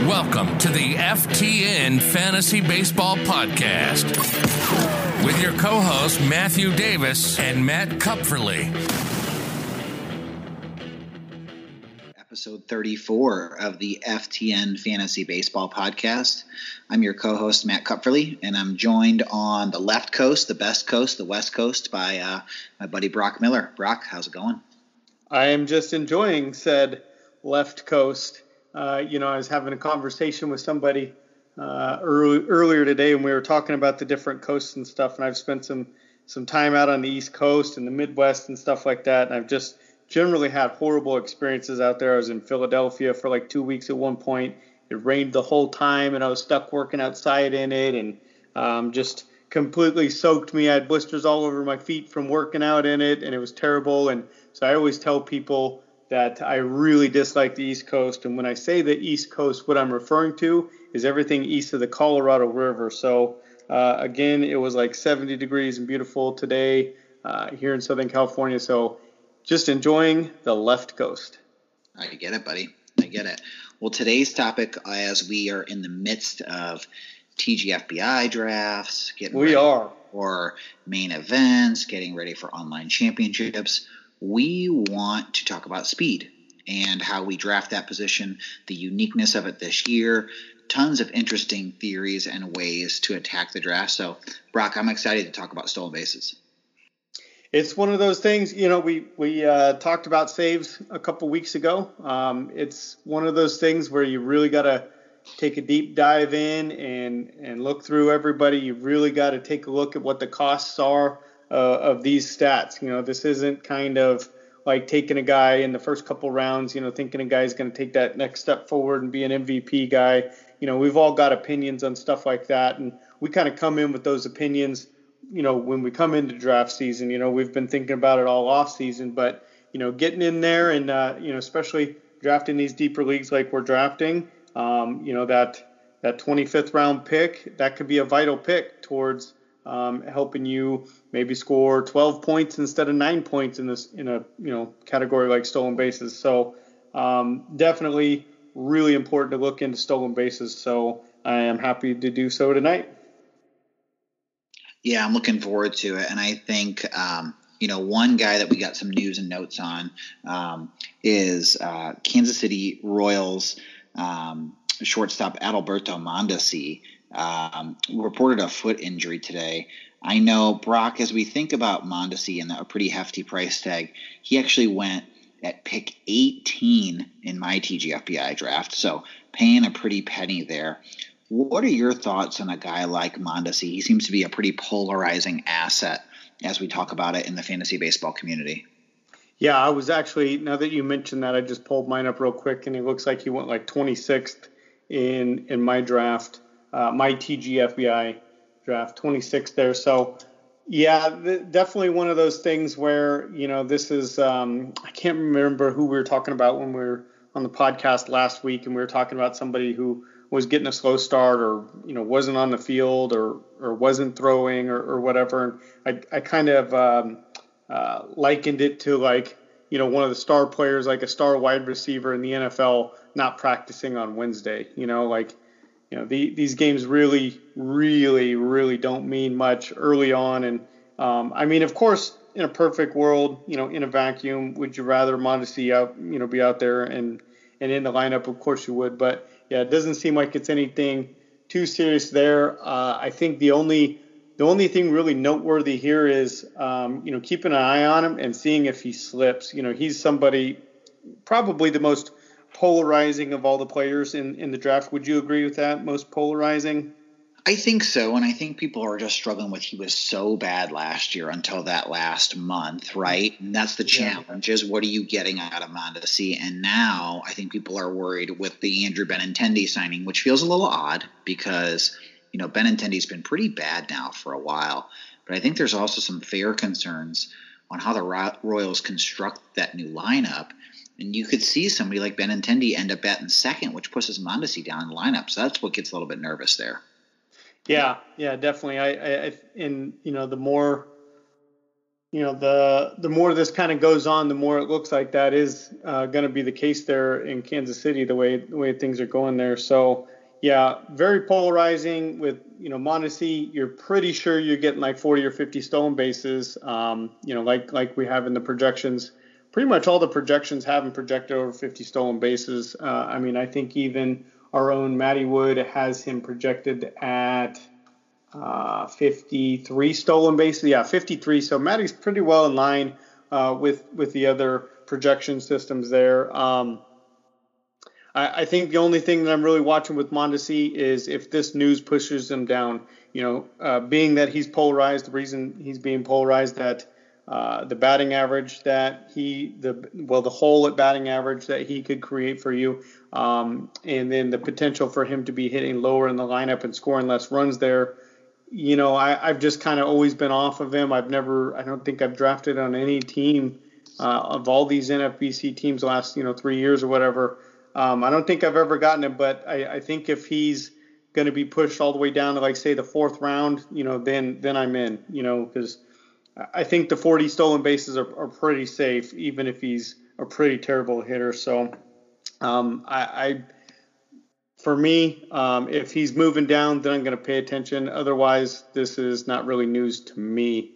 Welcome to the FTN Fantasy Baseball Podcast with your co-hosts Matthew Davis and Matt Kupferle. Episode 34 of the FTN Fantasy Baseball Podcast. I'm your co-host Matt Kupferle, and I'm joined on the left coast, the best coast, the west coast by my buddy Brock Miller. Brock, how's it going? I am just enjoying said left coast. I was having a conversation with somebody earlier today, and we were talking about the different coasts and stuff, and I've spent some time out on the East Coast and the Midwest and stuff like that, and I've just generally had horrible experiences out there. I was in Philadelphia for like 2 weeks at one point. It rained the whole time, and I was stuck working outside in it, and just completely soaked me. I had blisters all over my feet from working out in it, and it was terrible. And so I always tell people that I really dislike the East Coast. And when I say the East Coast, what I'm referring to is everything east of the Colorado River. So again, it was like 70 degrees and beautiful today here in Southern California. So just enjoying the left coast. I get it, buddy. I get it. Well, today's topic, as we are in the midst of TGFBI drafts, getting ready for main events, getting ready for online championships, we want to talk about speed and how we draft that position, the uniqueness of it this year, tons of interesting theories and ways to attack the draft. So, Brock, I'm excited to talk about stolen bases. It's one of those things, we talked about saves a couple weeks ago. It's one of those things where you really got to take a deep dive in and look through everybody. You really got to take a look at what the costs are of these stats. This isn't kind of like taking a guy in the first couple rounds, thinking a guy's going to take that next step forward and be an MVP guy. We've all got opinions on stuff like that, and we kind of come in with those opinions when we come into draft season. We've been thinking about it all off season, but getting in there and especially drafting these deeper leagues like we're drafting, that 25th round pick, that could be a vital pick towards helping you maybe score 12 points instead of 9 points in a category like stolen bases. So definitely really important to look into stolen bases. So I am happy to do so tonight. Yeah, I'm looking forward to it. And I think, one guy that we got some news and notes on is Kansas City Royals shortstop Adalberto Mondesi reported a foot injury today. I know, Brock, as we think about Mondesi and a pretty hefty price tag, he actually went at pick 18 in my TGFBI draft, so paying a pretty penny there. What are your thoughts on a guy like Mondesi? He seems to be a pretty polarizing asset as we talk about it in the fantasy baseball community. Yeah, I was actually, now that you mentioned that, I just pulled mine up real quick, and it looks like he went like 26th in my draft, my TGFBI draft, 26th there. So, yeah, definitely one of those things where, this is, I can't remember who we were talking about when we were on the podcast last week, and we were talking about somebody who was getting a slow start or, wasn't on the field or wasn't throwing or whatever. And I kind of likened it to like, one of the star players, like a star wide receiver in the NFL, not practicing on Wednesday. These games really, really, really don't mean much early on. And of course, in a perfect world, in a vacuum, would you rather Mondesi out, be out there and in the lineup? Of course you would. But yeah, it doesn't seem like it's anything too serious there. I think the only thing really noteworthy here is, keeping an eye on him and seeing if he slips. He's somebody probably the most polarizing of all the players in the draft. Would you agree with that? Most polarizing? I think so, and I think people are just struggling with he was so bad last year until that last month, right? And that's the challenge is what are you getting out of Mondesi? And now I think people are worried with the Andrew Benintendi signing, which feels a little odd because, Benintendi's been pretty bad now for a while. But I think there's also some fair concerns on how the Royals construct that new lineup. And you could see somebody like Benintendi end up batting second, which pushes Mondesi down in the lineup. So that's what gets a little bit nervous there. Yeah, definitely. The more the more this kind of goes on, the more it looks like that is going to be the case there in Kansas City, the way things are going there. So, yeah, very polarizing with, Mondesi. You're pretty sure you're getting like 40 or 50 stolen bases, like we have in the projections. Pretty much all the projections have him projected over 50 stolen bases. I think even our own Matty Wood has him projected at 53 stolen bases. Yeah, 53. So Matty's pretty well in line with the other projection systems there. I think the only thing that I'm really watching with Mondesi is if this news pushes him down. Being that he's polarized, the reason he's being polarized, that the batting average that the hole at batting average that he could create for you, and then the potential for him to be hitting lower in the lineup and scoring less runs there. I've just kind of always been off of him. I don't think I've drafted on any team of all these NFBC teams the last 3 years or whatever. I don't think I've ever gotten him, but I think if he's going to be pushed all the way down to, like, say, the 4th round, then I'm in, because I think the 40 stolen bases are pretty safe, even if he's a pretty terrible hitter. So for me, if he's moving down, then I'm going to pay attention. Otherwise, this is not really news to me.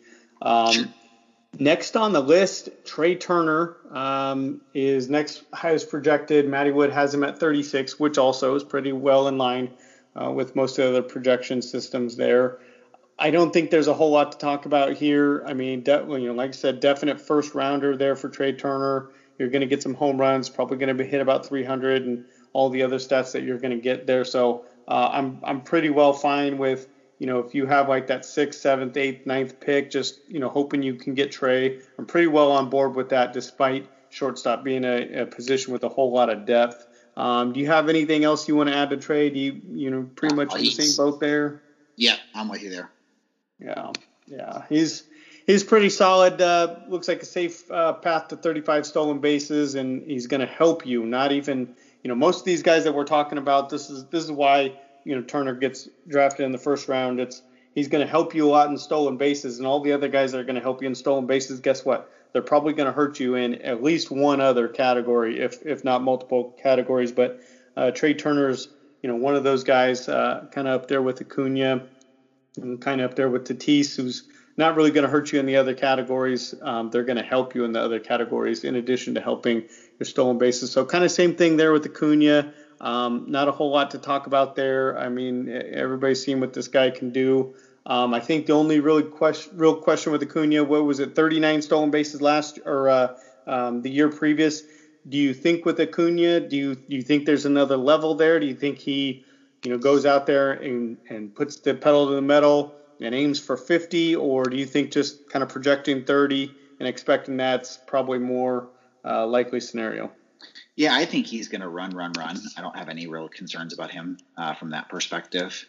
Next on the list, Trey Turner is next highest projected. Matty Wood has him at 36, which also is pretty well in line with most of the other projection systems there. I don't think there's a whole lot to talk about here. I mean, like I said, definite first rounder there for Trey Turner. You're going to get some home runs, probably going to hit about 300 and all the other stats that you're going to get there. So I'm pretty well fine with, if you have like that 6th, 7th, 8th, 9th pick, just, hoping you can get Trey. I'm pretty well on board with that, despite shortstop being a position with a whole lot of depth. Do you have anything else you want to add to Trey? Do you, pretty much in the same boat there? Yeah, I'm with you there. Yeah. He's pretty solid. Looks like a safe path to 35 stolen bases, and he's going to help you. Not even, most of these guys that we're talking about, this is why, Turner gets drafted in the first round. He's going to help you a lot in stolen bases, and all the other guys that are going to help you in stolen bases, guess what? They're probably going to hurt you in at least one other category, if not multiple categories. But Trey Turner's, one of those guys, kind of up there with Acuna and kind of up there with Tatis, who's not really going to hurt you in the other categories. They're going to help you in the other categories in addition to helping your stolen bases. So kind of same thing there with Acuna. Not a whole lot to talk about there. I mean, everybody's seen what this guy can do. I think the only real question with Acuna, what was it, 39 stolen bases the year previous? Do you think with Acuna, do you think there's another level there? Do you think he, goes out there and puts the pedal to the metal and aims for 50, or do you think just kind of projecting 30 and expecting that's probably more likely scenario? Yeah, I think he's going to run. I don't have any real concerns about him from that perspective.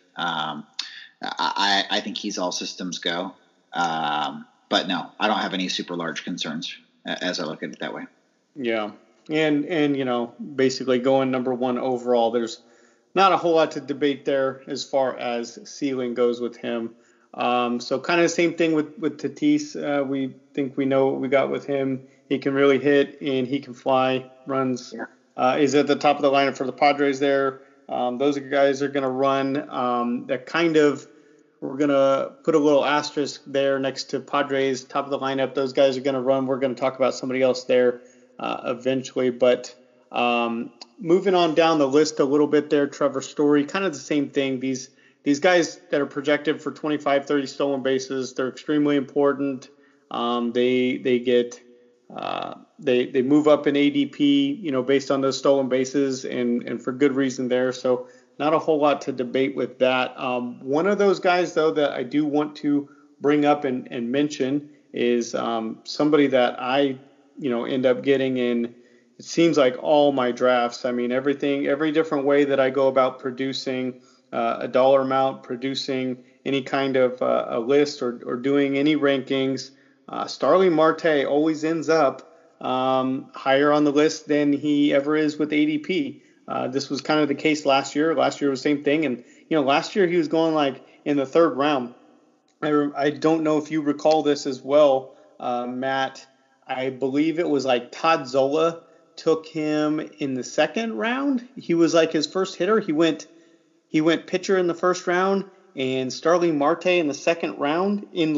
I think he's all systems go. But no, I don't have any super large concerns as I look at it that way. Yeah. And basically going number 1 overall, there's not a whole lot to debate there as far as ceiling goes with him. So kind of the same thing with Tatis. We think we know what we got with him. He can really hit and he can fly. Runs is at the top of the lineup for the Padres there. Those guys are going to run. That kind of, we're going to put a little asterisk there next to Padres, top of the lineup. Those guys are going to run. We're going to talk about somebody else there eventually. But moving on down the list a little bit there, Trevor Story, kind of the same thing. These guys that are projected for 25, 30 stolen bases, they're extremely important. They get they move up in ADP, based on those stolen bases, and for good reason there. So not a whole lot to debate with that. One of those guys, though, that I do want to bring up and mention is somebody that I, end up getting in, it seems like all my drafts. I mean, every different way that I go about producing a dollar amount, producing any kind of a list or doing any rankings, Starling Marte always ends up higher on the list than he ever is with ADP. This was kind of the case last year. Last year was the same thing. And, last year he was going like in the 3rd round. I don't know if you recall this as well. Matt, I believe it was like Todd Zola took him in the second round. He was like his first hitter. He went pitcher in the first round, and Starling Marte in the second round and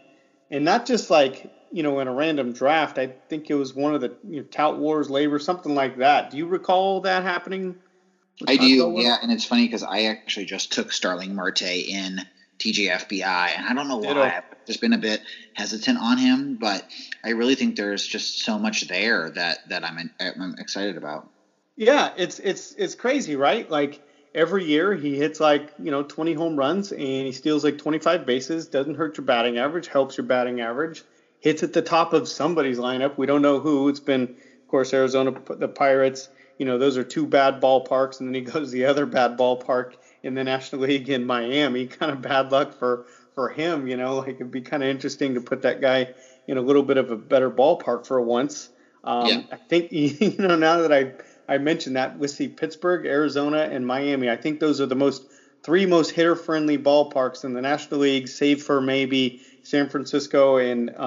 not just in a random draft. I think it was one of the Tout Wars, Labor, something like that. Do you recall that happening? I do, yeah. And it's funny because I actually just took Starling Marte in TGFBI, and I don't know why. I've just been a bit hesitant on him, but I really think there's just so much there that I'm excited about. Yeah, it's crazy, right? Like every year he hits 20 home runs and he steals 25 bases, doesn't hurt your batting average, helps your batting average, hits at the top of somebody's lineup. We don't know who. It's been, of course, Arizona, the Pirates. Those are two bad ballparks, and then he goes to the other bad ballpark in the National League in Miami. Kind of bad luck for him, it'd be kind of interesting to put that guy in a little bit of a better ballpark for once. I think, now that I mentioned that, let's see, Pittsburgh, Arizona, and Miami, I think those are the three most hitter-friendly ballparks in the National League, save for maybe San Francisco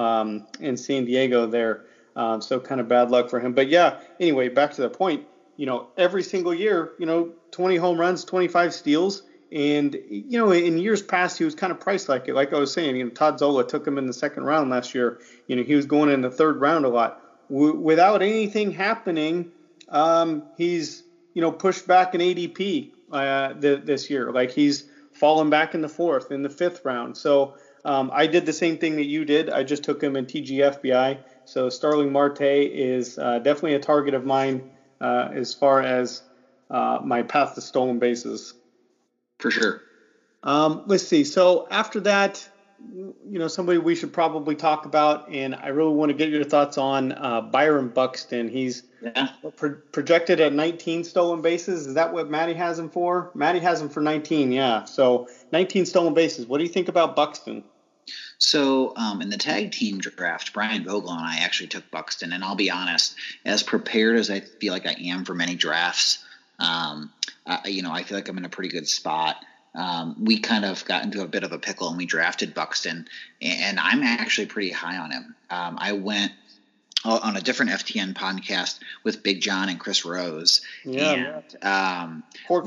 and San Diego there. So kind of bad luck for him. But yeah, anyway, back to the point, every single year, 20 home runs, 25 steals. And, in years past, he was kind of priced like it. Like I was saying, Todd Zola took him in the second round last year. He was going in the third round a lot. Without anything happening, he's, pushed back an ADP this year. Like he's fallen back in the fourth, in the fifth round. So I did the same thing that you did. I just took him in TGFBI. So Starling Marte is definitely a target of mine as far as my path to stolen bases. For sure. Let's see. So after that, somebody we should probably talk about, and I really want to get your thoughts on Byron Buxton. He's projected at 19 stolen bases. Is that what Matty has him for? Matty has him for 19, yeah. So 19 stolen bases. What do you think about Buxton? So in the tag team draft, Brian Vogel and I actually took Buxton, and I'll be honest, as prepared as I feel like I am for many drafts, I feel like I'm in a pretty good spot. We kind of got into a bit of a pickle, and we drafted Buxton, and I'm actually pretty high on him. I went on a different FTN podcast with Big John and Chris Rose. Yeah. And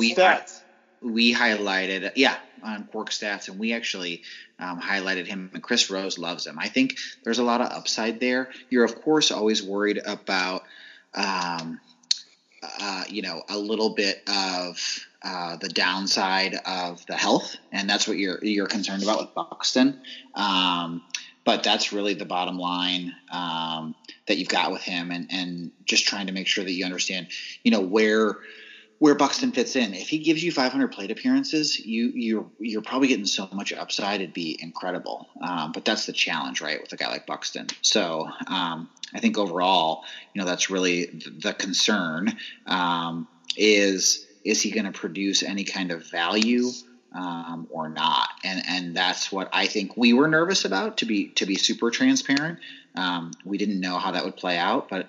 we highlighted, on Quark Stats, and we actually highlighted him, and Chris Rose loves him. I think there's a lot of upside there. You're, of course, always worried about, a little bit of the downside of the health, and that's what you're concerned about with Buxton. But that's really the bottom line that you've got with him, and just trying to make sure that you understand, where Buxton fits in. If he gives you 500 plate appearances, you're probably getting so much upside, it'd be incredible. But that's the challenge, right, with a guy like Buxton. So I think overall, that's really the concern. Is he going to produce any kind of value or not? And that's what I think we were nervous about, to be super transparent. We didn't know how that would play out, but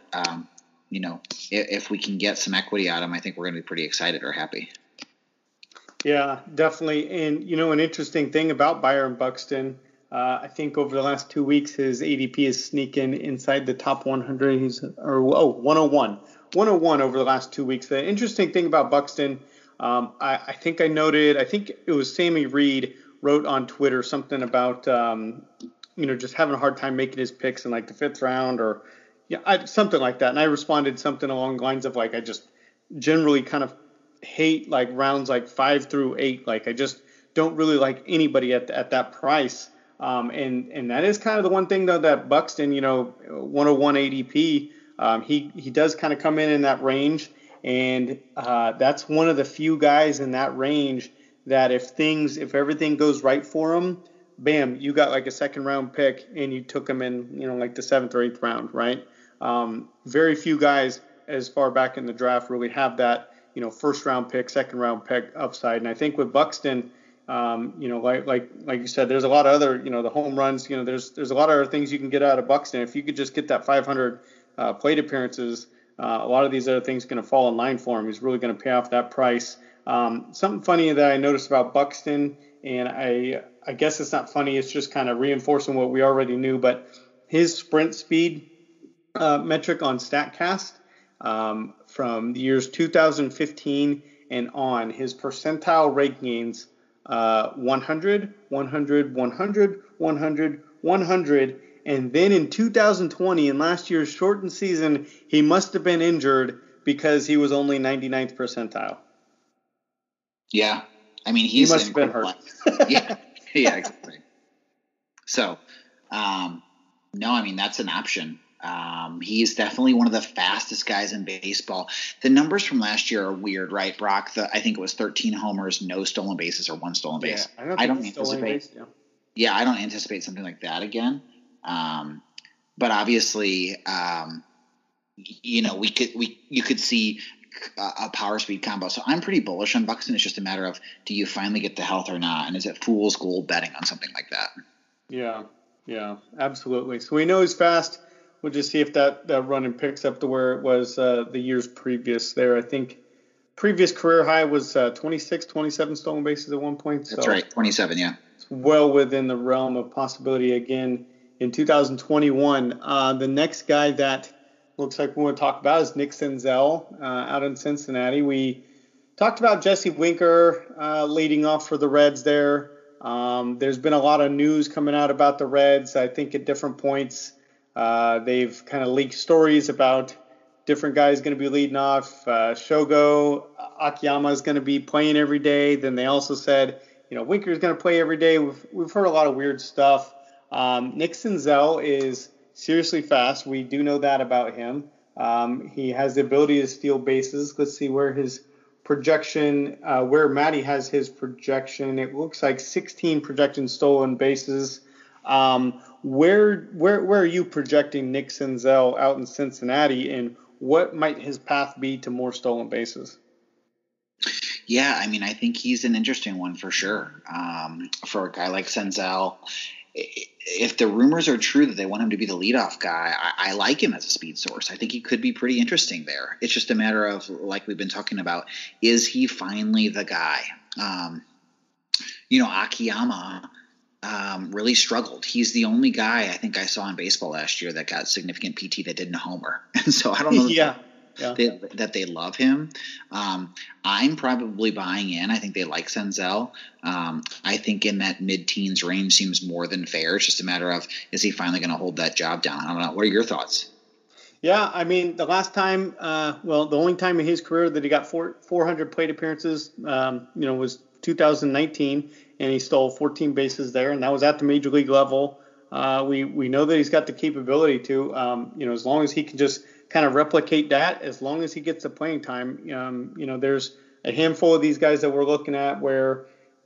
if we can get some equity out of him, I think we're going to be pretty excited or happy. Yeah, definitely. And, an interesting thing about Byron Buxton, I think over the last 2 weeks, his ADP is sneaking inside the top 100. 101. 101 over the last 2 weeks. The interesting thing about Buxton, I think it was Sammy Reed wrote on Twitter something about, just having a hard time making his picks in the fifth round or something like that. And I responded something along the lines of I just generally kind of hate rounds 5 through 8. I just don't really like anybody at that price. And that is kind of the one thing though that Buxton, 101 ADP, he does kind of come in that range. And that's one of the few guys in that range that if everything goes right for him, bam, you got a second round pick and you took him in, the seventh or eighth round, right? Very few guys as far back in the draft really have that, first round pick, second round pick upside. And I think with Buxton, like you said, there's a lot of other, the home runs, there's a lot of other things you can get out of Buxton. If you could just get that 500 plate appearances, a lot of these other things are going to fall in line for him. He's really going to pay off that price. Something funny that I noticed about Buxton, and I guess it's not funny, it's just kind of reinforcing what we already knew, but his sprint speed metric on StatCast from the years 2015 and on, his percentile rankings 100, 100, 100, 100, 100, and then in 2020, in last year's shortened season, he must have been injured because he was only 99th percentile. Yeah, I mean he must have been hurt. yeah, exactly. So, no, I mean that's an option. He's definitely one of the fastest guys in baseball. The numbers from last year are weird, right, Brock? I think it was 13 homers, no stolen bases, or 1 stolen base. I don't anticipate. Yeah, I don't anticipate something like that again. But obviously, you could see a power speed combo. So I'm pretty bullish on Buxton. It's just a matter of, do you finally get the health or not? And is it fool's gold betting on something like that? Yeah, absolutely. So we know he's fast. We'll just see if that running picks up to where it was the years previous there. I think previous career high was 26, 27 stolen bases at one point. So that's right, 27, yeah. It's well within the realm of possibility again in 2021. The next guy that looks like we want to talk about is Nick Senzel out in Cincinnati. We talked about Jesse Winker leading off for the Reds there. There's been a lot of news coming out about the Reds. I think at different points they've kind of leaked stories about different guys going to be leading off. Shogo Akiyama is going to be playing every day. Then they also said, Winker is going to play every day. We've heard a lot of weird stuff. Nick Senzel is seriously fast. We do know that about him. He has the ability to steal bases. Let's see where his projection, where Matty has his projection. It looks like 16 projected stolen bases. Where are you projecting Nick Senzel out in Cincinnati, and what might his path be to more stolen bases? Yeah, I mean, I think he's an interesting one for sure. For a guy like Senzel, if the rumors are true that they want him to be the leadoff guy, I like him as a speed source. I think he could be pretty interesting there. It's just a matter of, like we've been talking about, is he finally the guy? Akiyama really struggled. He's the only guy I think I saw in baseball last year that got significant PT that didn't homer. And so I don't know that they love him. I'm probably buying in. I think they like Senzel. I think in that mid-teens range seems more than fair. It's just a matter of, is he finally going to hold that job down? I don't know. What are your thoughts? Yeah, I mean, the last time, the only time in his career that he got 400 plate appearances, was 2019, and he stole 14 bases there, and that was at the major league level. We know that he's got the capability to, as long as he can just kind of replicate that, as long as he gets the playing time. There's a handful of these guys that we're looking at where,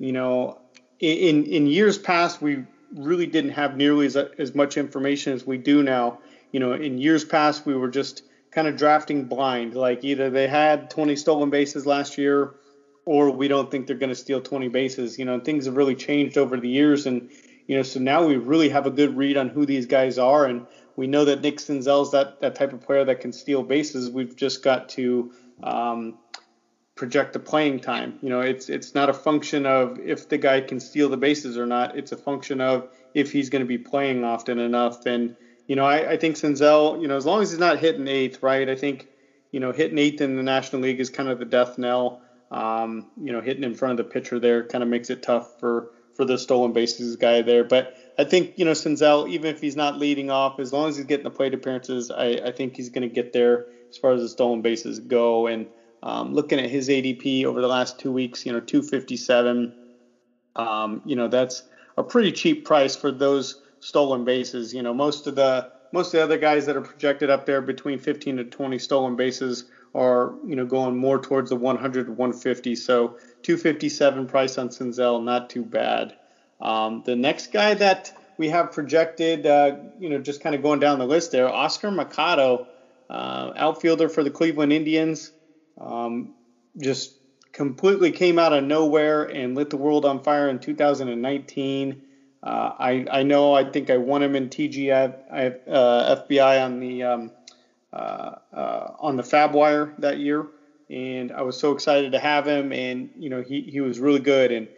in years past, we really didn't have nearly as much information as we do now. In years past, we were just kind of drafting blind. Like either they had 20 stolen bases last year, or we don't think they're going to steal 20 bases. Things have really changed over the years. And, so now we really have a good read on who these guys are. And we know that Nick Senzel's that type of player that can steal bases. We've just got to project the playing time. It's not a function of if the guy can steal the bases or not. It's a function of if he's going to be playing often enough. And, I think Senzel, as long as he's not hitting eighth, right? I think, hitting eighth in the National League is kind of the death knell. Hitting in front of the pitcher there kind of makes it tough for the stolen bases guy there. But I think, Senzel, even if he's not leading off, as long as he's getting the plate appearances, I think he's going to get there as far as the stolen bases go. And looking at his ADP over the last 2 weeks, 257, that's a pretty cheap price for those stolen bases. Most of the other guys that are projected up there between 15 to 20 stolen bases are, going more towards the 100 to 150. So 257 price on Senzel, not too bad. The next guy that we have projected, just kind of going down the list there, Oscar Mercado, outfielder for the Cleveland Indians, just completely came out of nowhere and lit the world on fire in 2019. I think I won him in TGF FBI on the Fab Wire that year, and I was so excited to have him. And he was really good. And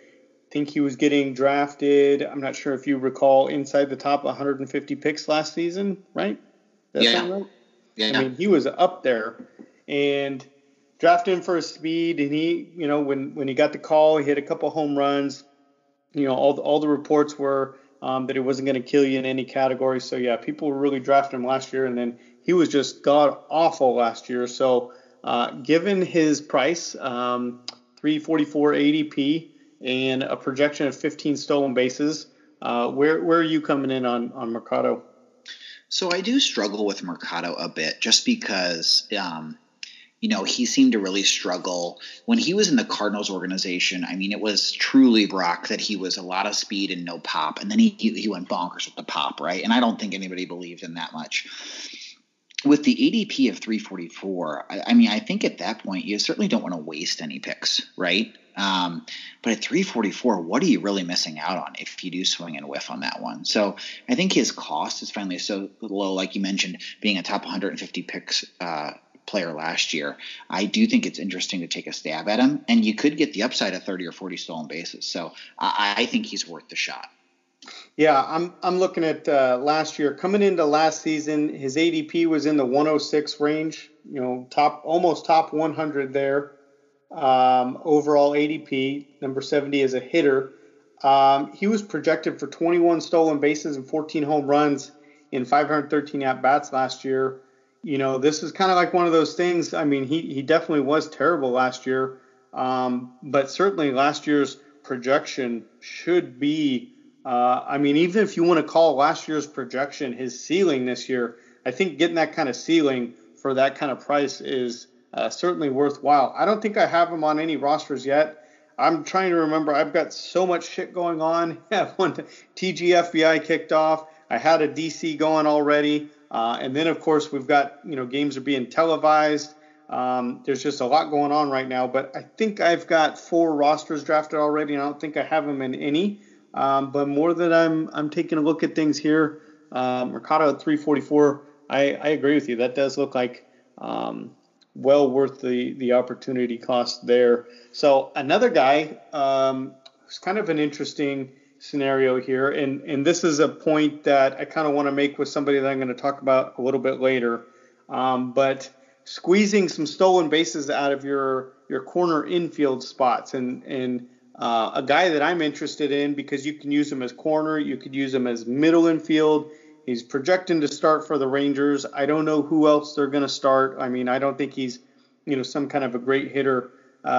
think he was getting drafted. I'm not sure if you recall, inside the top 150 picks last season, right? Does that sound right? Yeah. I mean, he was up there, and drafted him for his speed. And he, when he got the call, he hit a couple home runs. All the reports were that he wasn't going to kill you in any category. So yeah, people were really drafting him last year, and then he was just god awful last year. So given his price, 344 ADP and a projection of 15 stolen bases, where are you coming in on Mercado? So I do struggle with Mercado a bit, just because he seemed to really struggle when he was in the Cardinals organization. I mean, it was truly, Brock, that he was a lot of speed and no pop. And then he went bonkers with the pop, right? And I don't think anybody believed in that much. With the ADP of 344, I think at that point you certainly don't want to waste any picks, right? But at 344, what are you really missing out on if you do swing and whiff on that one? So I think his cost is finally so low, like you mentioned, being a top 150 picks player last year. I do think it's interesting to take a stab at him, and you could get the upside of 30 or 40 stolen bases. So I think he's worth the shot. Yeah, I'm looking at last year. Coming into last season, his ADP was in the 106 range. Almost top 100 there. Overall ADP, number 70 as a hitter. He was projected for 21 stolen bases and 14 home runs in 513 at bats last year. This is kind of like one of those things. I mean, he definitely was terrible last year, but certainly last year's projection should be. Even if you want to call last year's projection his ceiling this year, I think getting that kind of ceiling for that kind of price is certainly worthwhile. I don't think I have him on any rosters yet. I'm trying to remember. I've got so much shit going on. When TGFBI kicked off, I had a DC going already. And then, of course, we've got, games are being televised. There's just a lot going on right now. But I think I've got 4 rosters drafted already, and I don't think I have them in any. But more that I'm taking a look at things here, Mercado at 344, I agree with you. That does look like well worth the opportunity cost there. So another guy who's kind of an interesting scenario here, and this is a point that I kind of want to make with somebody that I'm going to talk about a little bit later. But squeezing some stolen bases out of your corner infield spots, and a guy that I'm interested in because you can use him as corner, you could use him as middle infield. He's projecting to start for the Rangers. I don't know who else they're going to start. I mean, I don't think he's, some kind of a great hitter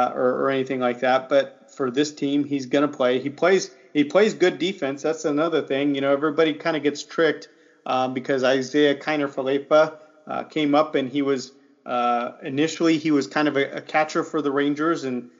or anything like that. But for this team, he's going to play. He plays good defense. That's another thing. Everybody kind of gets tricked because Isaiah Kiner-Falefa came up, and he was initially he was kind of a catcher for the Rangers, and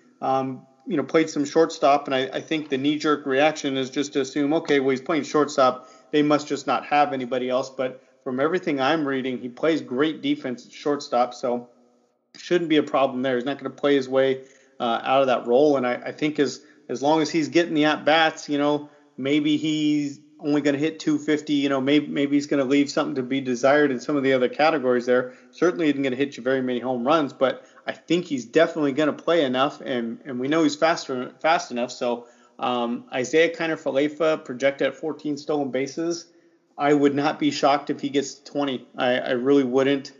played some shortstop, and I think the knee-jerk reaction is just to assume, okay, well, he's playing shortstop. They must just not have anybody else. But from everything I'm reading, he plays great defense at shortstop, so shouldn't be a problem there. He's not going to play his way out of that role, and I think as long as he's getting the at-bats, maybe he's only going to hit 250, maybe he's going to leave something to be desired in some of the other categories there. Certainly isn't going to hit you very many home runs, but I think he's definitely going to play enough, and we know he's fast enough. So Isaiah Kiner-Falefa projected at 14 stolen bases. I would not be shocked if he gets 20. I really wouldn't.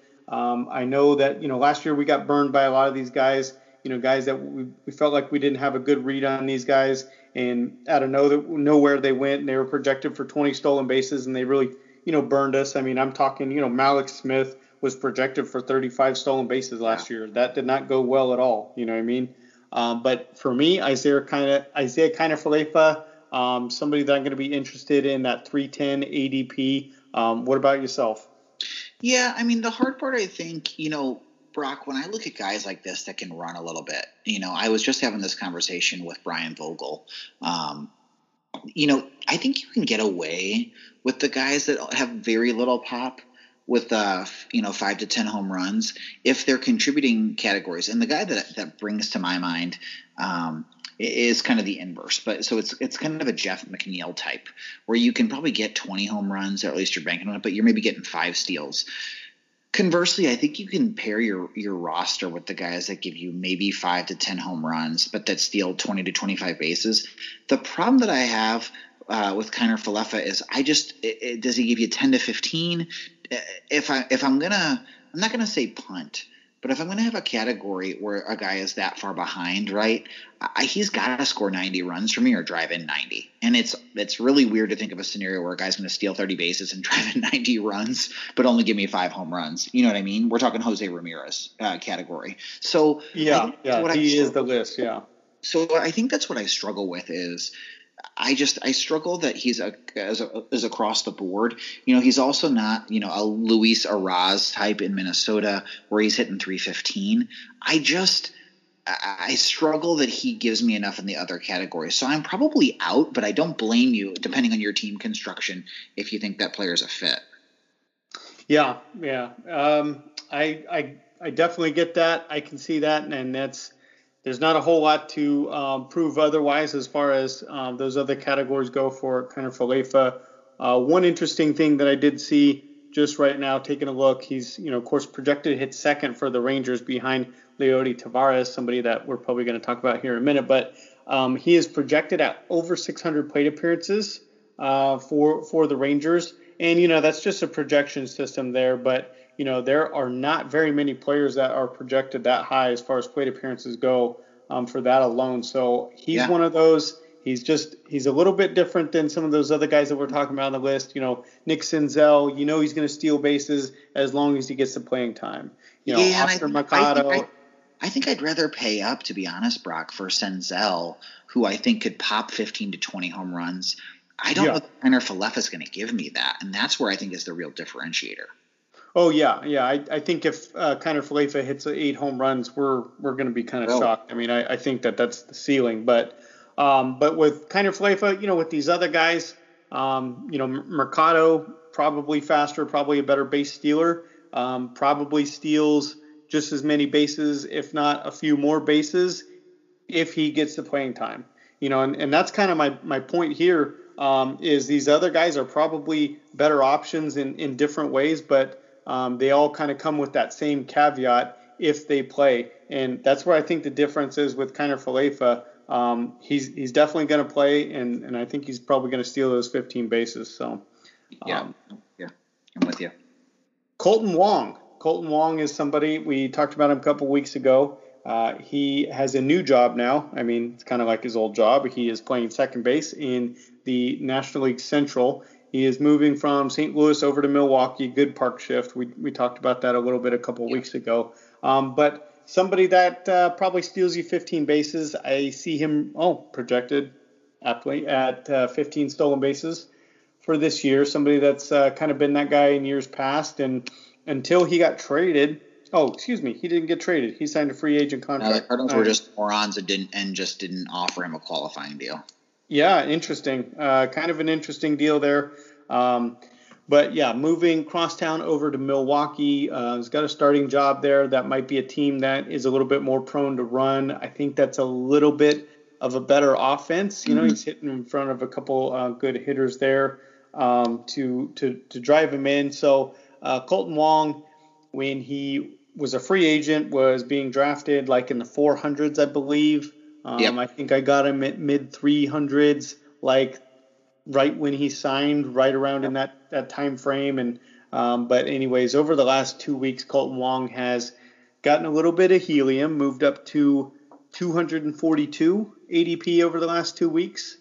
I know that, last year we got burned by a lot of these guys, guys that we felt like we didn't have a good read on these guys, and out of nowhere they went, and they were projected for 20 stolen bases, and they really, burned us. I mean, I'm talking, Malik Smith was projected for 35 stolen bases last year. That did not go well at all. You know what I mean? But for me, Isaiah Kiner-Falefa, somebody that I'm going to be interested in, that 310 ADP. What about yourself? Yeah, the hard part, I think, Brock, when I look at guys like this that can run a little bit, I was just having this conversation with Brian Vogel. I think you can get away with the guys that have very little pop with 5 to 10 home runs if they're contributing categories. And the guy that brings to my mind is kind of the inverse. But so it's kind of a Jeff McNeil type, where you can probably get 20 home runs, or at least you're banking on it, but you're maybe getting 5 steals. Conversely, I think you can pair your roster with the guys that give you maybe 5 to 10 home runs, but that steal 20 to 25 bases. The problem that I have with Kiner Falefa is does he give you 10 to 15? I'm not gonna say punt, but if I'm gonna have a category where a guy is that far behind, right? He's got to score 90 runs for me or drive in 90. And it's really weird to think of a scenario where a guy's going to steal 30 bases and drive in 90 runs, but only give me 5 home runs. You know what I mean? We're talking Jose Ramirez category. So he is the list. Yeah. So I think that's what I struggle with is I struggle that he's is across the board. He's also not, a Luis Arraez type in Minnesota where he's hitting 315. I struggle that he gives me enough in the other categories. So I'm probably out, but I don't blame you, depending on your team construction, if you think that player's a fit. Yeah. I definitely get that. I can see that, and there's not a whole lot to prove otherwise as far as those other categories go for Kiner Falefa. One interesting thing that I did see just right now, taking a look, he's of course projected to hit second for the Rangers behind Leody Taveras, somebody that we're probably going to talk about here in a minute. But he is projected at over 600 plate appearances for the Rangers, and that's just a projection system there. But there are not very many players that are projected that high as far as plate appearances go for that alone. So he's one of those. He's a little bit different than some of those other guys that we're talking about on the list. Nick Senzel, he's going to steal bases as long as he gets the playing time. Oscar Mercado. I think I'd rather pay up, to be honest, Brock, for Senzel, who I think could pop 15 to 20 home runs. I don't know if Kiner Falefa is going to give me that, and that's where I think is the real differentiator. Oh, yeah. I think if Kiner Falefa hits 8 home runs, we're going to be kind of shocked. I mean, I think that's the ceiling. But with Kiner Falefa, with these other guys, Mercado, probably faster, probably a better base stealer, probably steals just as many bases, if not a few more bases, if he gets the playing time. And that's kind of my point here, is these other guys are probably better options in different ways, but they all kind of come with that same caveat if they play. And that's where I think the difference is with Kiner Falefa. He's definitely going to play, and I think he's probably going to steal those 15 bases. So I'm with you. Kolten Wong is somebody, we talked about him a couple weeks ago. He has a new job now. I mean, it's kind of like his old job. He is playing second base in the National League Central. He is moving from St. Louis over to Milwaukee, good park shift. We talked about that a little bit a couple weeks ago. But somebody that probably steals you 15 bases. I see him projected aptly at 15 stolen bases for this year. Somebody that's kind of been that guy in years past, and until he got traded. Oh, excuse me, he didn't get traded. He signed a free agent contract. The Cardinals were just morons that didn't offer him a qualifying deal. Yeah, interesting. Kind of an interesting deal there. But yeah, moving crosstown over to Milwaukee. He's got a starting job there. That might be a team that is a little bit more prone to run. I think that's a little bit of a better offense. He's hitting in front of a couple good hitters there to drive him in. So Kolten Wong, when he was a free agent, was being drafted like in the 400s, I believe. I think I got him at mid 300s, like right when he signed, right around in that time frame. And but anyways, over the last 2 weeks, Kolten Wong has gotten a little bit of helium, moved up to 242 ADP over the last 2 weeks.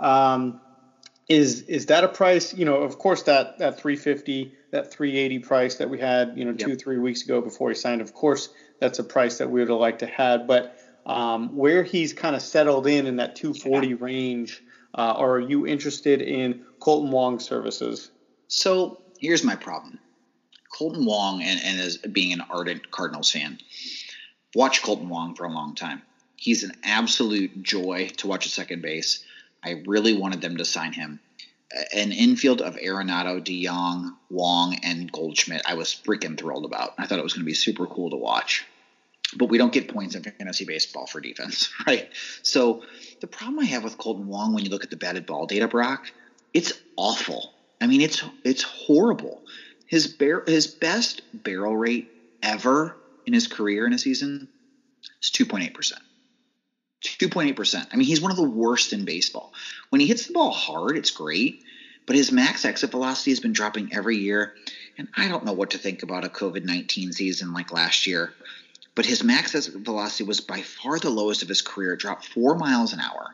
Is that a price? Of course, that 350, that 380 price that we had, 2-3 weeks ago before he signed. Of course, that's a price that we would have liked to have. But where he's kind of settled in that 240 range, or are you interested in Kolten Wong services? So here's my problem. Kolten Wong, and as being an ardent Cardinals fan, watch Kolten Wong for a long time. He's an absolute joy to watch at second base. I really wanted them to sign him. An infield of Arenado, DeYoung, Wong, and Goldschmidt, I was freaking thrilled about. I thought it was going to be super cool to watch. But we don't get points in fantasy baseball for defense, right? So the problem I have with Kolten Wong, when you look at the batted ball data, Brock, it's awful. I mean, it's horrible. his best barrel rate ever in his career in a season is 2.8%. 2.8%. I mean, he's one of the worst in baseball. When he hits the ball hard, it's great, but his max exit velocity has been dropping every year. And I don't know what to think about a COVID-19 season like last year, but his max exit velocity was by far the lowest of his career. It dropped 4 miles an hour.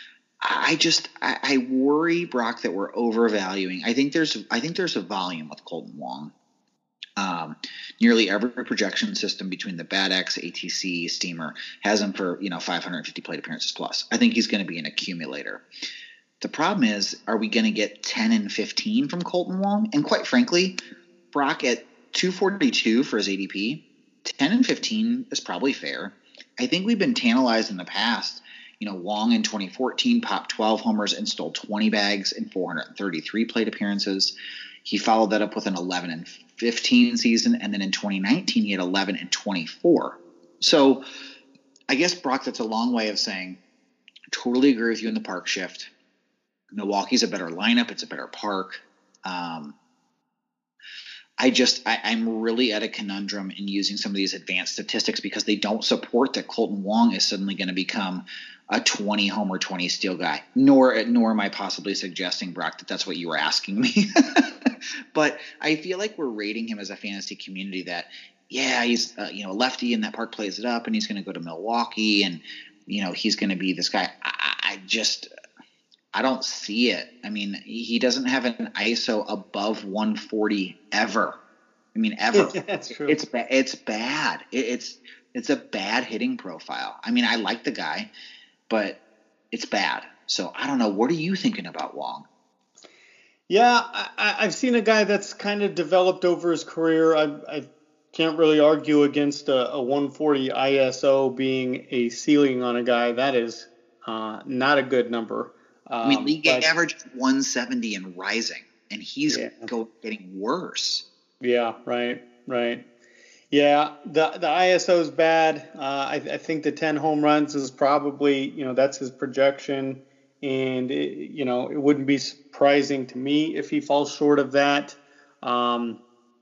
I worry, Brock, that we're overvaluing. I think there's a volume with Kolten Wong. Nearly every projection system between the BATX, ATC, Steamer has him for 550 plate appearances plus. I think he's going to be an accumulator. The problem is, are we going to get 10 and 15 from Kolten Wong? And quite frankly, Brock, at 242 for his ADP, 10 and 15 is probably fair. I think we've been tantalized in the past. Wong in 2014 popped 12 homers and stole 20 bags in 433 plate appearances. He followed that up with an 11 and 15 season, and then in 2019 he had 11 and 24. So I guess, Brock, that's a long way of saying I totally agree with you in the park shift. Milwaukee's a better lineup. It's a better park. I'm really at a conundrum in using some of these advanced statistics because they don't support that Kolten Wong is suddenly going to become a 20 homer, 20 steal guy. Nor am I possibly suggesting, Brock, that that's what you were asking me. But I feel like we're rating him as a fantasy community that, he's a lefty and that park plays it up and he's going to go to Milwaukee and he's going to be this guy. I don't see it. I mean, he doesn't have an ISO above 140 ever. I mean, ever. That's true. It's bad. It's a bad hitting profile. I mean, I like the guy, but it's bad. So I don't know. What are you thinking about Wong? Yeah, I've seen a guy that's kind of developed over his career. I can't really argue against a 140 ISO being a ceiling on a guy. That is not a good number. League average 170 and rising, and he's getting worse. Yeah, right. Yeah, the ISO is bad. I think the 10 home runs is probably, that's his projection. And, it wouldn't be surprising to me if he falls short of that. And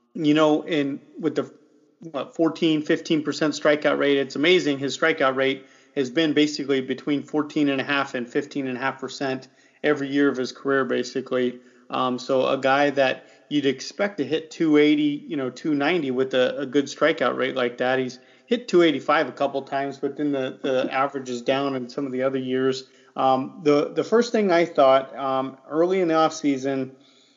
with the 14, 15% strikeout rate, it's amazing. His strikeout rate has been basically between 14.5% and 15.5% every year of his career, basically. So a guy that you'd expect to hit 280, 290 with a good strikeout rate like that. He's hit 285 a couple times, but then the average is down in some of the other years. The first thing I thought early in the offseason,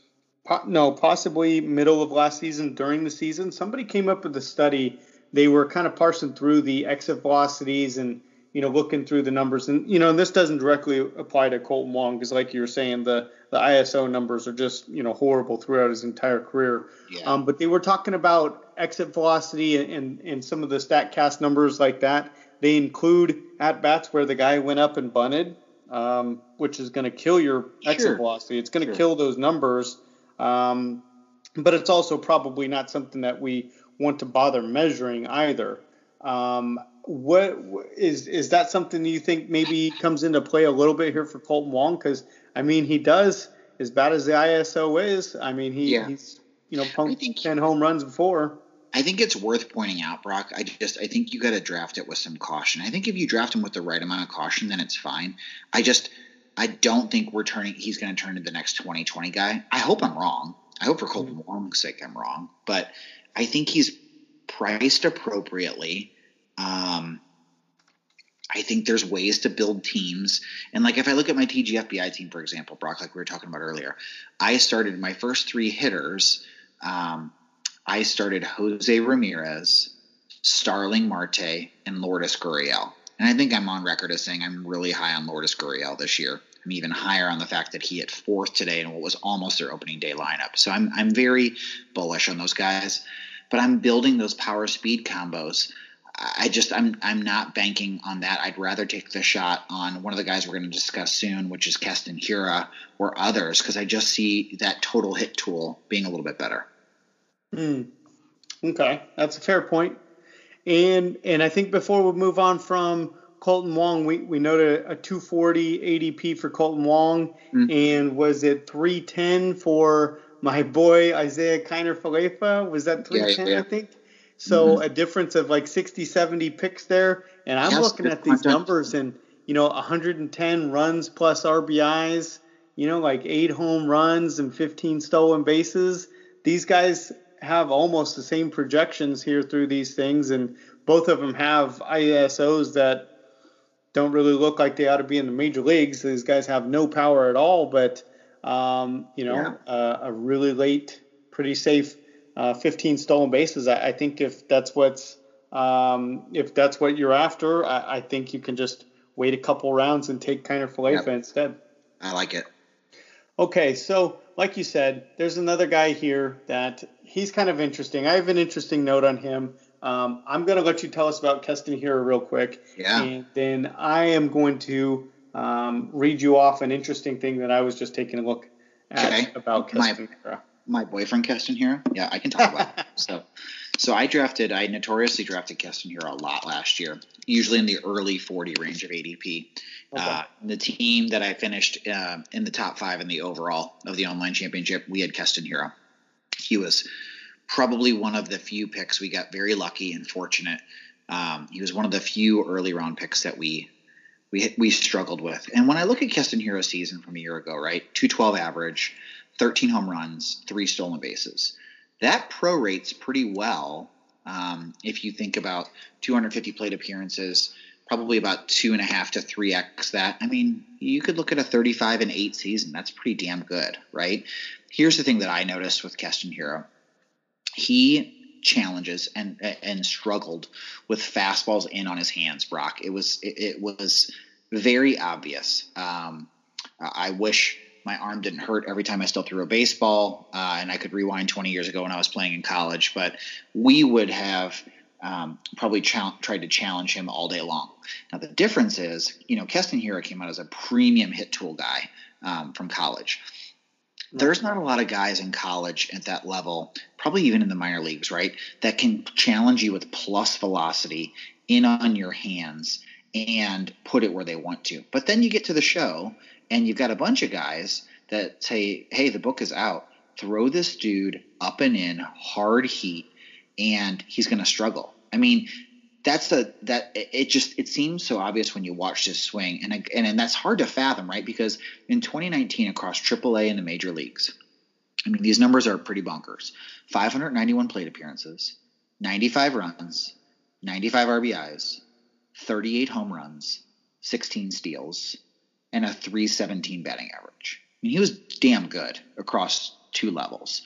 possibly middle of last season, during the season, somebody came up with a study. They were kind of parsing through the exit velocities and looking through the numbers. And, this doesn't directly apply to Kolten Wong because, like you were saying, the ISO numbers are just, horrible throughout his entire career. Yeah. But they were talking about exit velocity and some of the StatCast numbers like that. They include at-bats where the guy went up and bunted, which is going to kill your exit velocity. It's going to kill those numbers. But it's also probably not something that we want to bother measuring either. What is that something you think maybe comes into play a little bit here for Kolten Wong? Because he does, as bad as the ISO is. He's pumped 10 home runs before. I think it's worth pointing out, Brock. I think you got to draft it with some caution. I think if you draft him with the right amount of caution, then it's fine. I don't think he's going to turn into the next 2020 guy. I hope I'm wrong. I hope for Kolten Wong's sake I'm wrong, but I think he's priced appropriately. I think there's ways to build teams. And if I look at my TGFBI team, for example, Brock, like we were talking about earlier, I started my first 3 hitters. I started Jose Ramirez, Starling Marte, and Lourdes Gurriel. And I think I'm on record as saying I'm really high on Lourdes Gurriel this year. I'm even higher on the fact that he hit 4th today in what was almost their opening day lineup. So I'm very bullish on those guys. But I'm building those power speed combos. I'm not banking on that. I'd rather take the shot on one of the guys we're going to discuss soon, which is Keston Hiura or others, because I just see that total hit tool being a little bit better. Okay, that's a fair point. And I think before we move on from Kolten Wong, we noted a 240 ADP for Kolten Wong, and was it 310 for my boy Isaiah Kiner-Falefa. Was that 310, I think? So a difference of like 60, 70 picks there. And I'm looking at these numbers and, 110 runs plus RBIs, like 8 home runs and 15 stolen bases. These guys have almost the same projections here through these things, and both of them have ISOs that don't really look like they ought to be in the major leagues. These guys have no power at all, but a really late, pretty safe 15 stolen bases. I think if that's what you're after, I think you can just wait a couple rounds and take Kiner-Falefa instead. I like it. Okay, so like you said, there's another guy here that he's kind of interesting. I have an interesting note on him. I'm going to let you tell us about Keston Hiura real quick. Yeah. And then I am going to read you off an interesting thing that I was just taking a look at about Keston Hiura. My boyfriend Keston Hiura? Yeah, I can talk about it. So I notoriously drafted Keston Hiura a lot last year, usually in the early 40 range of ADP. Okay. The team that I finished in the top 5 in the overall of the online championship, we had Keston Hiura. He was probably one of the few picks we got very lucky and fortunate. He was one of the few early round picks that we struggled with. And when I look at Keston Hiura's season from a year ago, right, 212 average, 13 home runs, 3 stolen bases. That prorates pretty well if you think about 250 plate appearances, probably about 2.5 to 3x that. I mean, you could look at a 35-8 season. That's pretty damn good, right? Here's the thing that I noticed with Keston Hiura. He challenges and struggled with fastballs in on his hands, Brock. It was very obvious. I wish my arm didn't hurt every time I still threw a baseball, and I could rewind 20 years ago when I was playing in college. But we would have probably tried to challenge him all day long. Now, the difference is, Keston Hiura came out as a premium hit tool guy from college. There's not a lot of guys in college at that level, probably even in the minor leagues, right, that can challenge you with plus velocity in on your hands and put it where they want to. But then you get to the show, and you've got a bunch of guys that say, hey, the book is out. Throw this dude up and in, hard heat, and he's going to struggle. I mean, it seems so obvious when you watch this swing, and that's hard to fathom, right? Because in 2019 across AAA and the major leagues, I mean, these numbers are pretty bonkers. 591 plate appearances, 95 runs, 95 RBIs, 38 home runs, 16 steals, and a 317 batting average. I mean, he was damn good across 2 levels.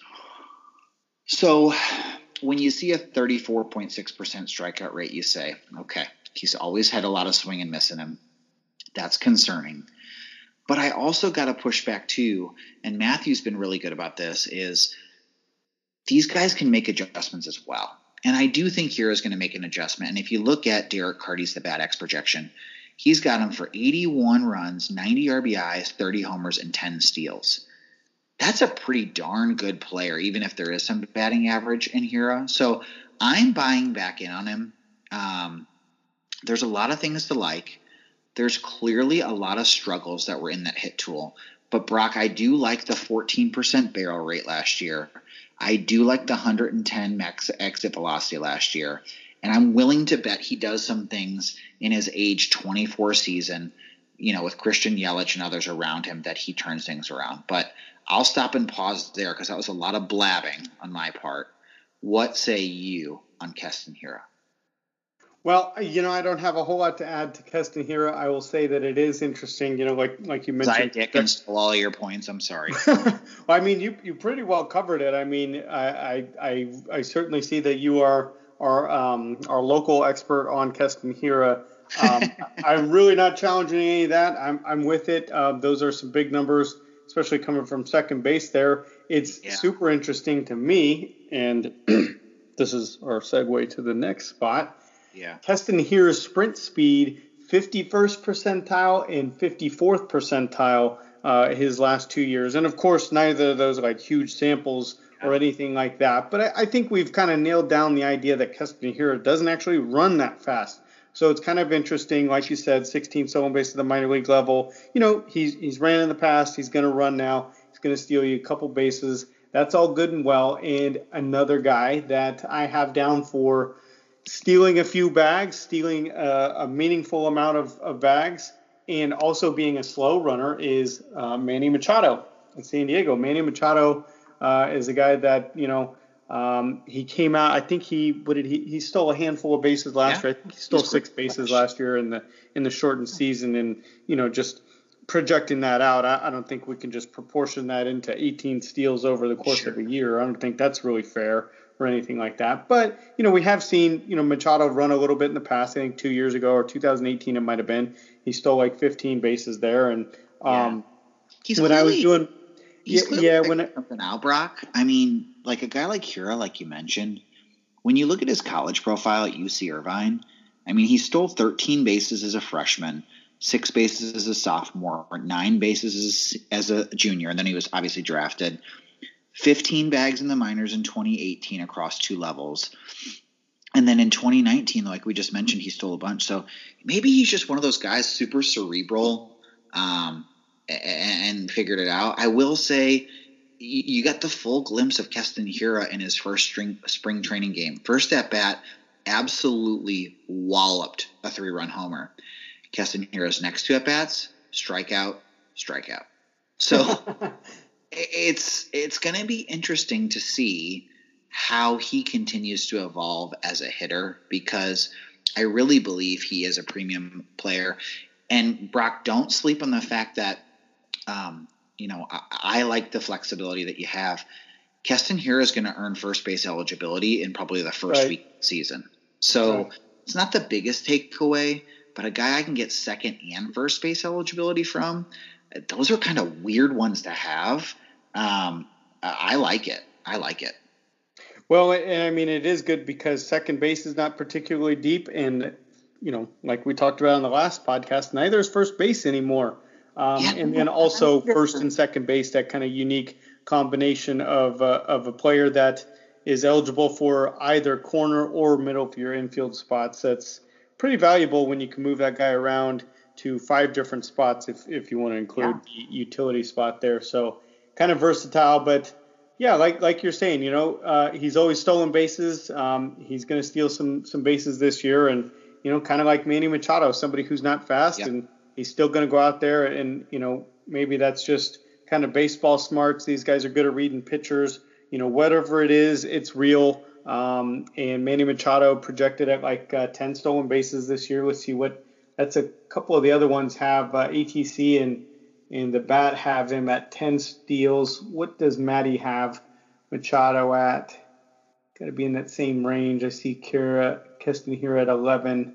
So when you see a 34.6% strikeout rate, you say, okay, he's always had a lot of swing and miss in him. That's concerning. But I also got to push back too, and Matthew's been really good about this, is these guys can make adjustments as well. And I do think Hiura is going to make an adjustment. And if you look at Derek Carty's the Bat X projection, he's got him for 81 runs, 90 RBIs, 30 homers, and 10 steals. That's a pretty darn good player, even if there is some batting average in Hiura. So I'm buying back in on him. There's a lot of things to like. There's clearly a lot of struggles that were in that hit tool. But, Brock, I do like the 14% barrel rate last year. I do like the 110 max exit velocity last year. And I'm willing to bet he does some things in his age 24 season, with Christian Yelich and others around him, that he turns things around. But I'll stop and pause there because that was a lot of blabbing on my part. What say you on Keston Hiura? Well, I don't have a whole lot to add to Keston Hiura. I will say that it is interesting, like you mentioned. Zion Dickens stole all your points. I'm sorry. Well, I mean, you pretty well covered it. I mean, I certainly see that you are our local expert on Keston Hiura. I'm really not challenging any of that. I'm with it. Those are some big numbers, especially coming from second base there. It's super interesting to me, and this is our segue to the next spot. Yeah. Keston Hiura's sprint speed, 51st percentile and 54th percentile his last 2 years. And, of course, neither of those are like huge samples or anything like that. But I think we've kind of nailed down the idea that Keston Hiura doesn't actually run that fast. So it's kind of interesting. Like you said, 16 stolen bases at the minor league level. He's ran in the past. He's going to run now. He's going to steal you a couple bases. that's all good and well. And another guy that I have down for stealing a few bags, stealing a meaningful amount of bags, and also being a slow runner is Manny Machado in San Diego. Manny Machado is a guy that, he came out. I think he stole a handful of bases last year. I think he stole 6 bases last year in the shortened season, and just projecting that out, I don't think we can just proportion that into 18 steals over the course of a year. I don't think that's really fair or anything like that. But we have seen Machado run a little bit in the past. I think 2 years ago or 2018 it might have been. He stole like 15 bases there, and he's when clearly, I was doing. He's when something out, Brock. I mean, like a guy like Hiura, like you mentioned, when you look at his college profile at UC Irvine, I mean, he stole 13 bases as a freshman, 6 bases as a sophomore, 9 bases as a junior, and then he was obviously drafted. 15 bags in the minors in 2018 across 2 levels. And then in 2019, like we just mentioned, he stole a bunch. So maybe he's just one of those guys, super cerebral, and figured it out. I will say you got the full glimpse of Keston Hiura in his first spring training game. First at bat, absolutely walloped a 3-run homer. Keston Hiura's next 2 at bats, strikeout. So it's going to be interesting to see how he continues to evolve as a hitter, because I really believe he is a premium player. And Brock, don't sleep on the fact that I like the flexibility that you have. Keston Hiura is going to earn first base eligibility in probably the first week of the season. So it's not the biggest takeaway, but a guy I can get second and first base eligibility from, those are kind of weird ones to have. I like it. Well, and I mean, it is good because second base is not particularly deep. And, like we talked about on the last podcast, neither is first base anymore. And then also first and second base, that kind of unique combination of a player that is eligible for either corner or middle of your infield spots. That's pretty valuable when you can move that guy around to 5 different spots if you want to include the utility spot there. So kind of versatile, but yeah, like you're saying, he's always stolen bases. He's going to steal some bases this year, and kind of like Manny Machado, somebody who's not fast and he's still going to go out there and, maybe that's just kind of baseball smarts. These guys are good at reading pitchers. Whatever it is, it's real. And Manny Machado projected at like 10 stolen bases this year. Let's see that's a couple of the other ones have ATC and the bat have him at 10 steals. What does Matty have Machado at? Got to be in that same range. I see Keston here at 11.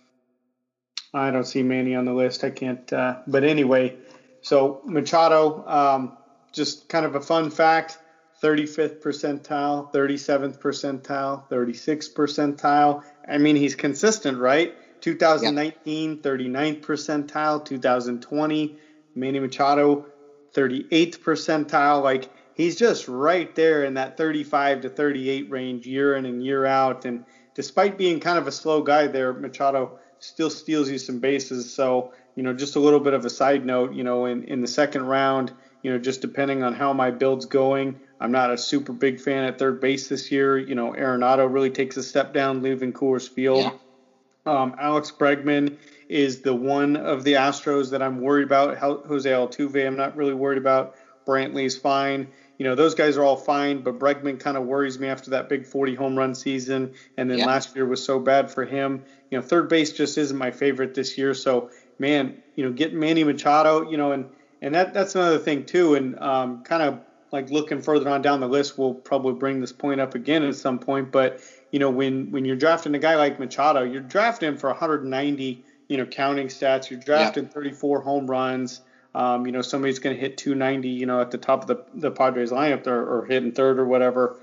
I don't see Manny on the list. I can't. But anyway, so Machado, just kind of a fun fact, 35th percentile, 37th percentile, 36th percentile. I mean, he's consistent, right? 2019, 39th percentile, 2020, Manny Machado, 38th percentile. Like, he's just right there in that 35 to 38 range year in and year out. And despite being kind of a slow guy there, Machado still steals you some bases. So, just a little bit of a side note, in the second round, just depending on how my build's going, I'm not a super big fan at third base this year. Arenado really takes a step down leaving Coors Field. Yeah. Alex Bregman is the one of the Astros that I'm worried about. Jose Altuve, I'm not really worried about. Brantley's fine. Those guys are all fine, but Bregman kind of worries me after that big 40 home run season. And then last year was so bad for him. Third base just isn't my favorite this year. So, man, getting Manny Machado, and that's another thing too. And kind of like looking further on down the list, we'll probably bring this point up again at some point. But, when you're drafting a guy like Machado, you're drafting him for 190, counting stats. You're drafting 34 home runs. Somebody's going to hit 290, at the top of the Padres lineup or hitting third or whatever.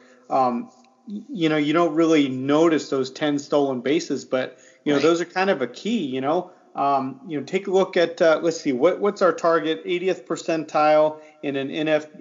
You don't really notice those 10 stolen bases, but, those are kind of a key, take a look at, let's see, what's our target? 80th percentile in an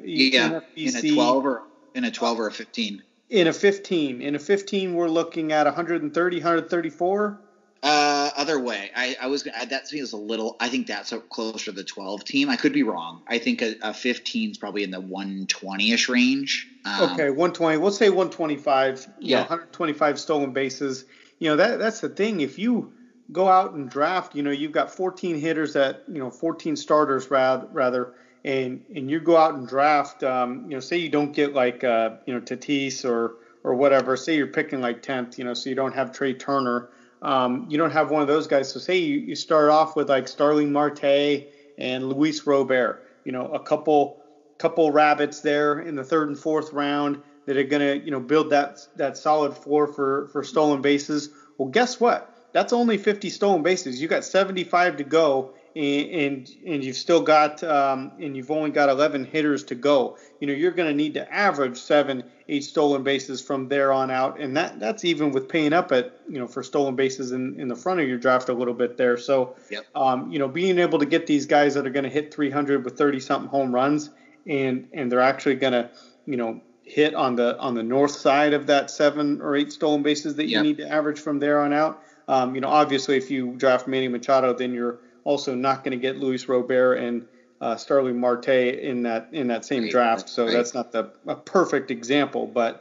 NFBC. In a 12 or a 15. In a 15, we're looking at 130, 134. other way. That to me is a little. I think that's closer to the 12 team. I could be wrong. I think a 15 is probably in the 120ish range. Okay, 120. We'll say 125. Yeah, 125 stolen bases. That's the thing. If you go out and draft, you've got 14 hitters 14 starters rather, and you go out and draft. Say you don't get like Tatis or whatever. Say you're picking like 10th. So you don't have Trey Turner. You don't have one of those guys. So say you start off with like Starling Marte and Luis Robert. A couple rabbits there in the third and fourth round that are going to build that solid floor for stolen bases. Well, guess what? That's only 50 stolen bases. You got 75 to go, and you've still got and you've only got 11 hitters to go. You're going to need to average 7-8 stolen bases from there on out, and that's even with paying up at for stolen bases in the front of your draft a little bit there. So, yep. Being able to get these guys that are going to hit 300 with 30-something home runs, and they're actually going to hit on the north side of that 7 or 8 stolen bases that you need to average from there on out. Obviously, if you draft Manny Machado, then you're also not going to get Luis Robert and Starling Marte in that same draft. So that's not a perfect example, but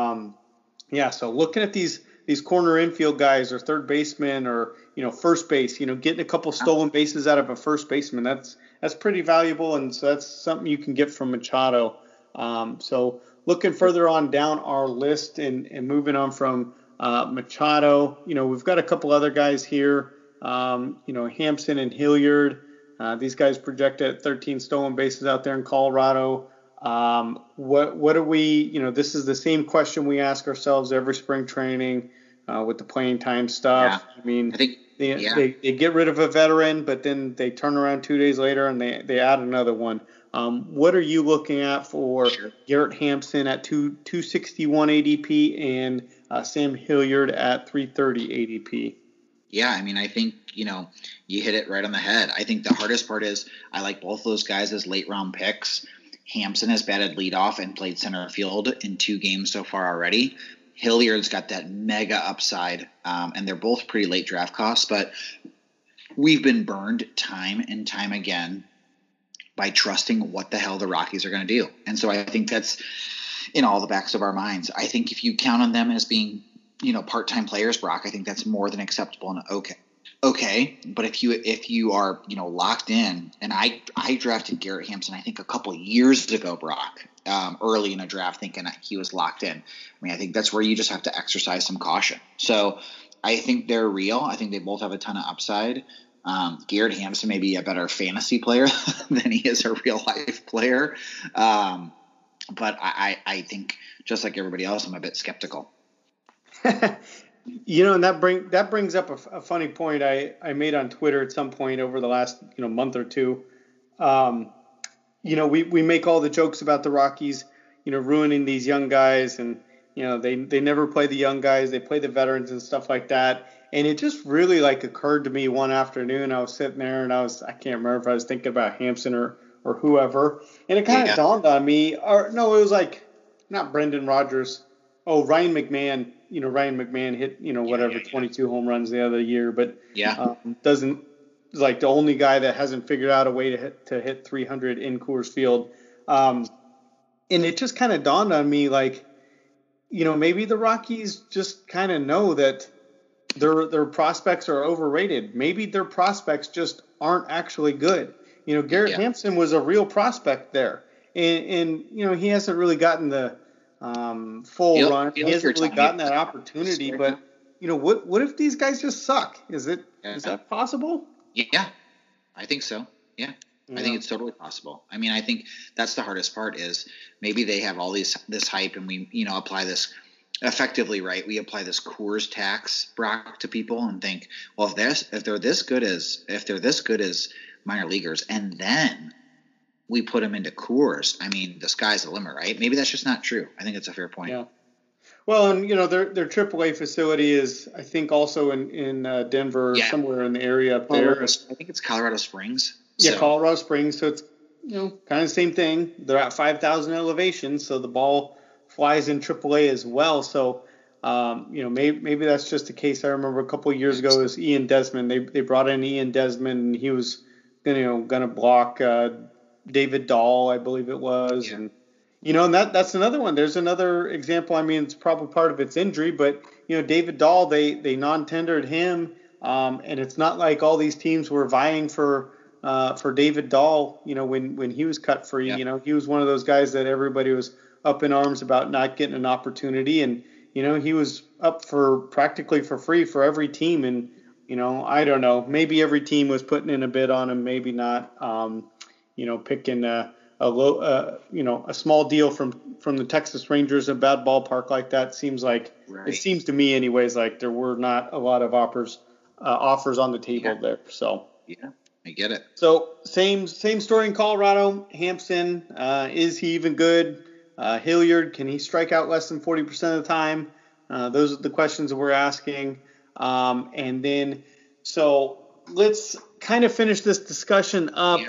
so looking at these corner infield guys or third baseman or first base, getting a couple stolen bases out of a first baseman, that's pretty valuable, and so that's something you can get from Machado. So looking further on down our list and moving on from Machado, we've got a couple other guys here, Hampson and Hilliard. These guys project at 13 stolen bases out there in Colorado. What are we, this is the same question we ask ourselves every spring training with the playing time stuff. Yeah. I mean, I think they get rid of a veteran, but then they turn around 2 days later and they add another one. What are you looking at for Garrett Hampson at 261 ADP and Sam Hilliard at 330 ADP? Yeah, I mean, I think, you hit it right on the head. I think the hardest part is I like both those guys as late-round picks. Hampson has batted leadoff and played center field in 2 games so far already. Hilliard's got that mega upside, and they're both pretty late draft costs, but we've been burned time and time again by trusting what the hell the Rockies are going to do. And so I think that's in all the backs of our minds. I think if you count on them as being, part-time players, Brock, I think that's more than acceptable and okay. But if you are, locked in, and I drafted Garrett Hampson, I think a couple of years ago, Brock, early in a draft, thinking that he was locked in. I mean, I think that's where you just have to exercise some caution. So I think they're real. I think they both have a ton of upside. Garrett Hampson may be a better fantasy player than he is a real life player. But I think just like everybody else, I'm a bit skeptical. And that brings up a funny point I made on Twitter at some point over the last month or two. We make all the jokes about the Rockies, ruining these young guys, and they never play the young guys, they play the veterans and stuff like that. And it just really occurred to me one afternoon. I was sitting there and I can't remember if I was thinking about Hampson or whoever, and it kind of dawned on me. Or no, it was not Brendan Rodgers. Oh, Ryan McMahon. Ryan McMahon hit 22 home runs the other year, but doesn't the only guy that hasn't figured out a way to hit 300 in Coors Field. And it just kind of dawned on me maybe the Rockies just kind of know that their prospects are overrated. Maybe their prospects just aren't actually good. Garrett Hampson was a real prospect there, and he hasn't really gotten the full run. He hasn't really gotten that opportunity. But what if these guys just suck? Is that possible? Yeah, I think so. Yeah. I think it's totally possible. I mean, I think that's the hardest part is maybe they have all this hype, and we apply this effectively, right? We apply this Coors tax, Brock, to people and think, well, if they're this good as minor leaguers, and then we put them into Coors, I mean, the sky's the limit, right? Maybe that's just not true. I think it's a fair point. Yeah. Well, and their AAA facility is, I think, also in Denver, somewhere in the area up there. I think it's Colorado Springs. Yeah, Colorado Springs. So it's kind of the same thing. They're at 5,000 elevation, so the ball flies in AAA as well. So Maybe that's just a case. I remember a couple of years ago was Ian Desmond. They brought in Ian Desmond, and he was going to block David Dahl, I believe it was, and and that's another one. There's another example. I mean, it's probably part of its injury, but David Dahl, they non-tendered him, and it's not like all these teams were vying for David Dahl. When he was cut free, he was one of those guys that everybody was up in arms about not getting an opportunity, and he was up for practically for free for every team, and I don't know, maybe every team was putting in a bid on him, maybe not. Picking a small deal from the Texas Rangers, a bad ballpark like that seems like It seems to me anyways like there were not a lot of offers on the table there. So I get it. So same story in Colorado. Hampson, is he even good? Hilliard, can he strike out less than 40% of the time? Those are the questions that we're asking. And then, so let's kind of finish this discussion up.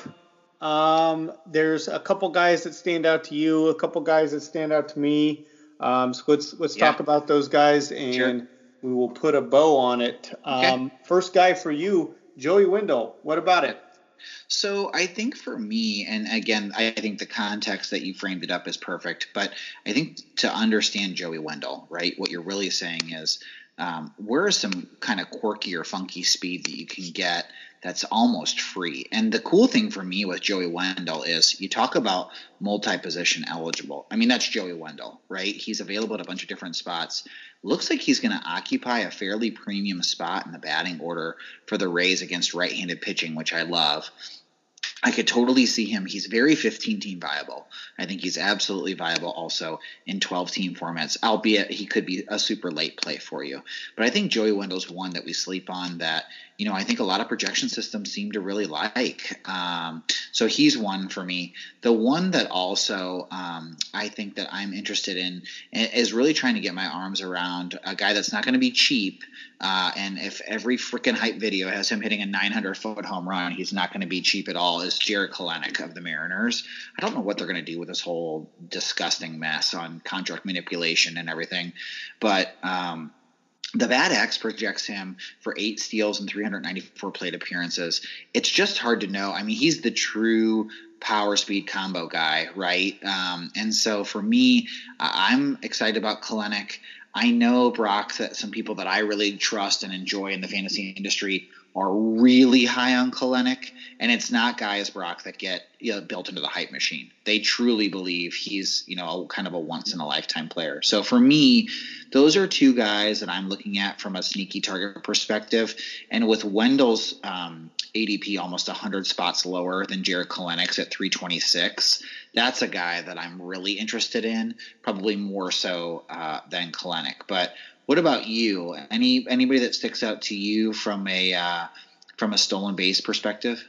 There's a couple guys that stand out to you, a couple guys that stand out to me. So let's talk about those guys, and we will put a bow on it. First guy for you, Joey Wendle. What about it? So I think for me, and again, I think the context that you framed it up is perfect, but I think to understand Joey Wendle, right, what you're really saying is where is some kind of quirky or funky speed that you can get that's almost free. And the cool thing for me with Joey Wendle is you talk about multi-position eligible. I mean, that's Joey Wendle, right? He's available at a bunch of different spots. Looks like he's going to occupy a fairly premium spot in the batting order for the Rays against right-handed pitching, which I love. I could totally see him. He's very 15-team viable. I think he's absolutely viable also in 12-team formats, albeit he could be a super late play for you. But I think Joey Wendle's one that we sleep on that, I think a lot of projection systems seem to really like. So he's one for me. The one that also I think that I'm interested in is really trying to get my arms around a guy that's not going to be cheap. And if every freaking hype video has him hitting a 900-foot home run, he's not going to be cheap at all, is Jarred Kelenic of the Mariners. I don't know what they're going to do with this whole disgusting mess on contract manipulation and everything. But the BATX projects him for 8 steals and 394 plate appearances. It's just hard to know. I mean, he's the true power speed combo guy, right? And so for me, I'm excited about Kelenic. I know, Brock, that some people that I really trust and enjoy in the fantasy industry are really high on Kelenic, and it's not guys, Brock, that get built into the hype machine. They truly believe he's kind of a once-in-a-lifetime player. So for me, those are two guys that I'm looking at from a sneaky target perspective. And with Wendle's ADP almost 100 spots lower than Jarred Kelenic's at 326, that's a guy that I'm really interested in, probably more so than Kelenic. But what about you? Anybody that sticks out to you from a stolen base perspective?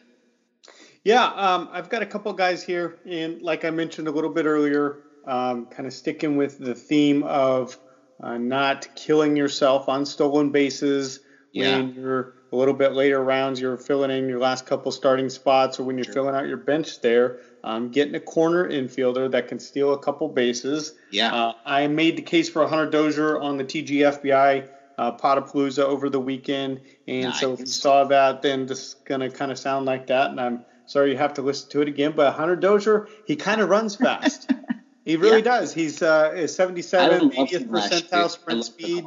Yeah, I've got a couple guys here, and like I mentioned a little bit earlier, kind of sticking with the theme of not killing yourself on stolen bases when you're a little bit later rounds, you're filling in your last couple starting spots, or when you're filling out your bench there, getting a corner infielder that can steal a couple bases. I made the case for Hunter Dozier on the TGFBI Potapalooza over the weekend, and so if you saw that, then this is going to kind of sound like that, and I'm sorry you have to listen to it again, but Hunter Dozier, he kind of runs fast. He really does. He's 77, 80th percentile sprint speed.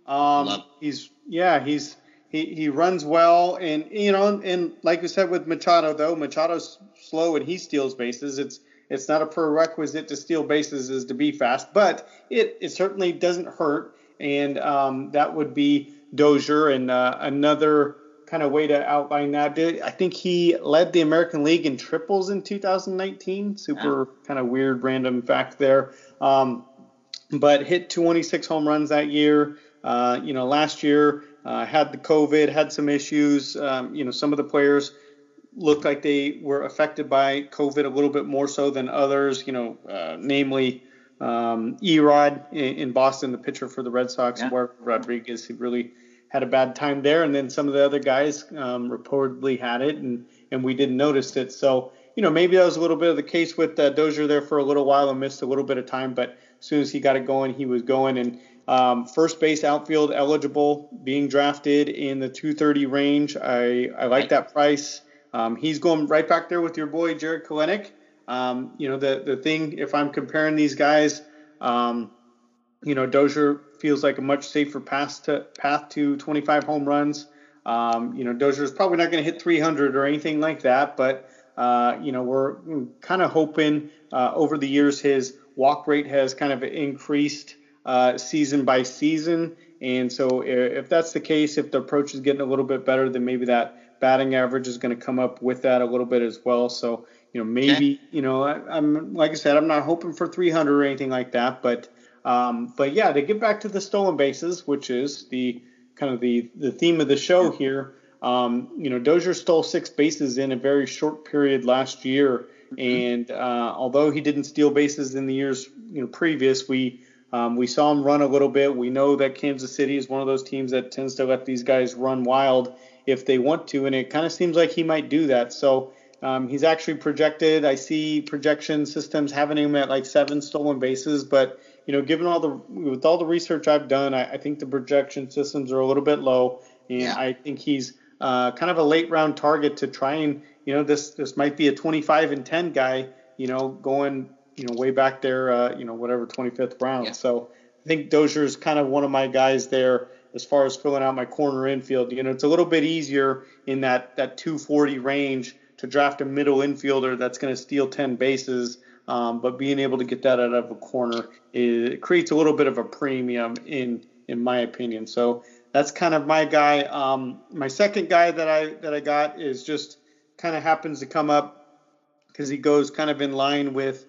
He runs well, and and like you said with Machado, though, Machado's slow and he steals bases. It's not a prerequisite to steal bases is to be fast, but it certainly doesn't hurt, and that would be Dozier. And another kind of way to outline that, I think he led the American League in triples in 2019. Super kind of weird random fact there. But hit 226 home runs that year. Last year had the COVID, had some issues. Some of the players looked like they were affected by COVID a little bit more so than others, namely Erod in Boston, the pitcher for the Red Sox, Rodriguez, who really had a bad time there. And then some of the other guys reportedly had it, and we didn't notice it. So, maybe that was a little bit of the case with Dozier there for a little while and missed a little bit of time. But as soon as he got it going, he was going. And First base, outfield eligible, being drafted in the 230 range. I like that price. He's going right back there with your boy Jarred Kelenic. The thing, if I'm comparing these guys, Dozier feels like a much safer path to 25 home runs. Dozier's probably not going to hit 300 or anything like that, but we're kind of hoping over the years his walk rate has kind of increased season by season. And so if that's the case, if the approach is getting a little bit better, then maybe that batting average is going to come up with that a little bit as well. So, maybe, I'm like I said, I'm not hoping for 300 or anything like that, but yeah, to get back to the stolen bases, which is the kind of the theme of the show here. Dozier stole 6 bases in a very short period last year, and although he didn't steal bases in the years previous, we saw him run a little bit. We know that Kansas City is one of those teams that tends to let these guys run wild if they want to, and it kind of seems like he might do that. So he's actually projected. I see projection systems having him at like 7 stolen bases, but given with all the research I've done, I think the projection systems are a little bit low, and I think he's kind of a late round target to try and this might be a 25-10 guy, going way back there, whatever 25th round. Yeah. So I think Dozier's kind of one of my guys there as far as filling out my corner infield. It's a little bit easier in that 240 range to draft a middle infielder that's going to steal 10 bases. But being able to get that out of a corner, it creates a little bit of a premium in my opinion. So that's kind of my guy. My second guy that I got is just kind of happens to come up because he goes kind of in line with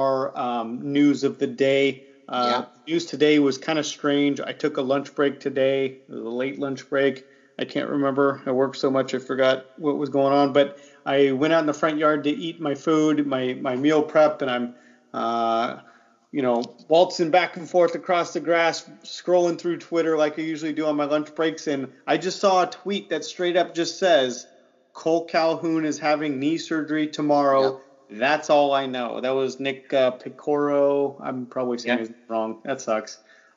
our news of the day. News today was kind of strange. I took a lunch break today. It was a late lunch break. I can't remember. I worked so much I forgot what was going on. But I went out in the front yard to eat my food, my meal prep, and I'm waltzing back and forth across the grass, scrolling through Twitter like I usually do on my lunch breaks, and I just saw a tweet that straight up just says, Cole Calhoun is having knee surgery tomorrow. Yep. That's all I know. That was Nick Picoro. I'm probably saying his name wrong. That sucks.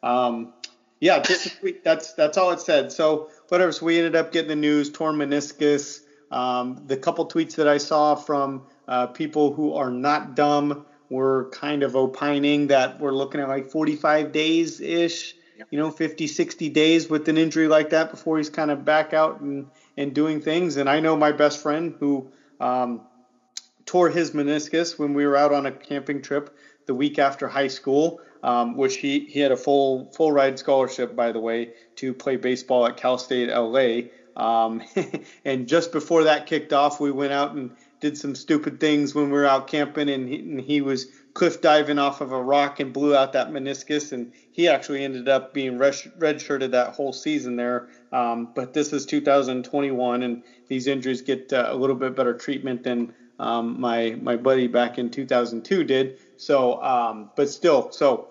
Just a tweet. That's all it said. So whatever. So we ended up getting the news, torn meniscus. The couple tweets that I saw from people who are not dumb were kind of opining that we're looking at like 45 days-ish, 50, 60 days with an injury like that before he's kind of back out and doing things. And I know my best friend who tore his meniscus when we were out on a camping trip the week after high school, which he had a full ride scholarship, by the way, to play baseball at Cal State LA. And just before that kicked off, we went out and did some stupid things when we were out camping, and he was cliff diving off of a rock and blew out that meniscus, and he actually ended up being redshirted that whole season there. But this is 2021, and these injuries get a little bit better treatment than my buddy back in 2002 did. So, but still,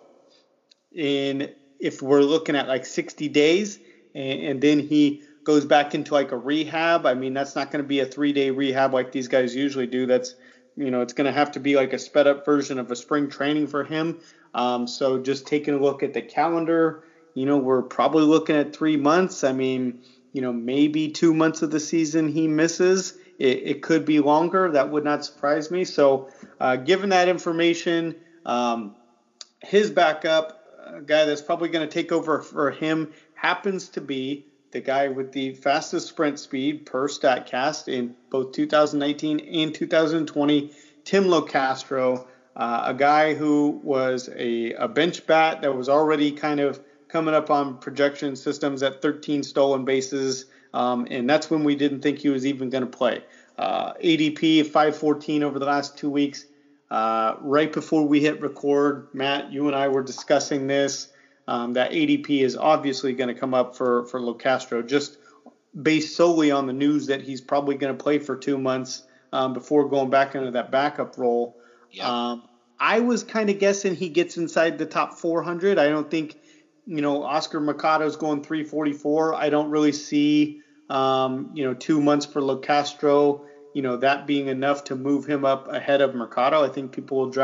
if we're looking at like 60 days, and then he goes back into like a rehab, I mean, that's not going to be a 3-day rehab like these guys usually do. That's, it's going to have to be like a sped up version of a spring training for him. So just taking a look at the calendar, we're probably looking at 3 months. I mean, maybe 2 months of the season he misses. It could be longer. That would not surprise me. So given that information, his backup, a guy that's probably going to take over for him, happens to be the guy with the fastest sprint speed per StatCast in both 2019 and 2020, Tim Locastro, a guy who was a bench bat that was already kind of coming up on projection systems at 13 stolen bases, and that's when we didn't think he was even going to play. ADP of 514 over the last 2 weeks. Right before we hit record, Matt, you and I were discussing this. That ADP is obviously going to come up for Locastro, just based solely on the news that he's probably going to play for 2 months before going back into that backup role. Yep. I was kind of guessing he gets inside the top 400. I don't think, Oscar Mercado's going 344. I don't really see, 2 months for Locastro, that being enough to move him up ahead of Mercado. I think people will draft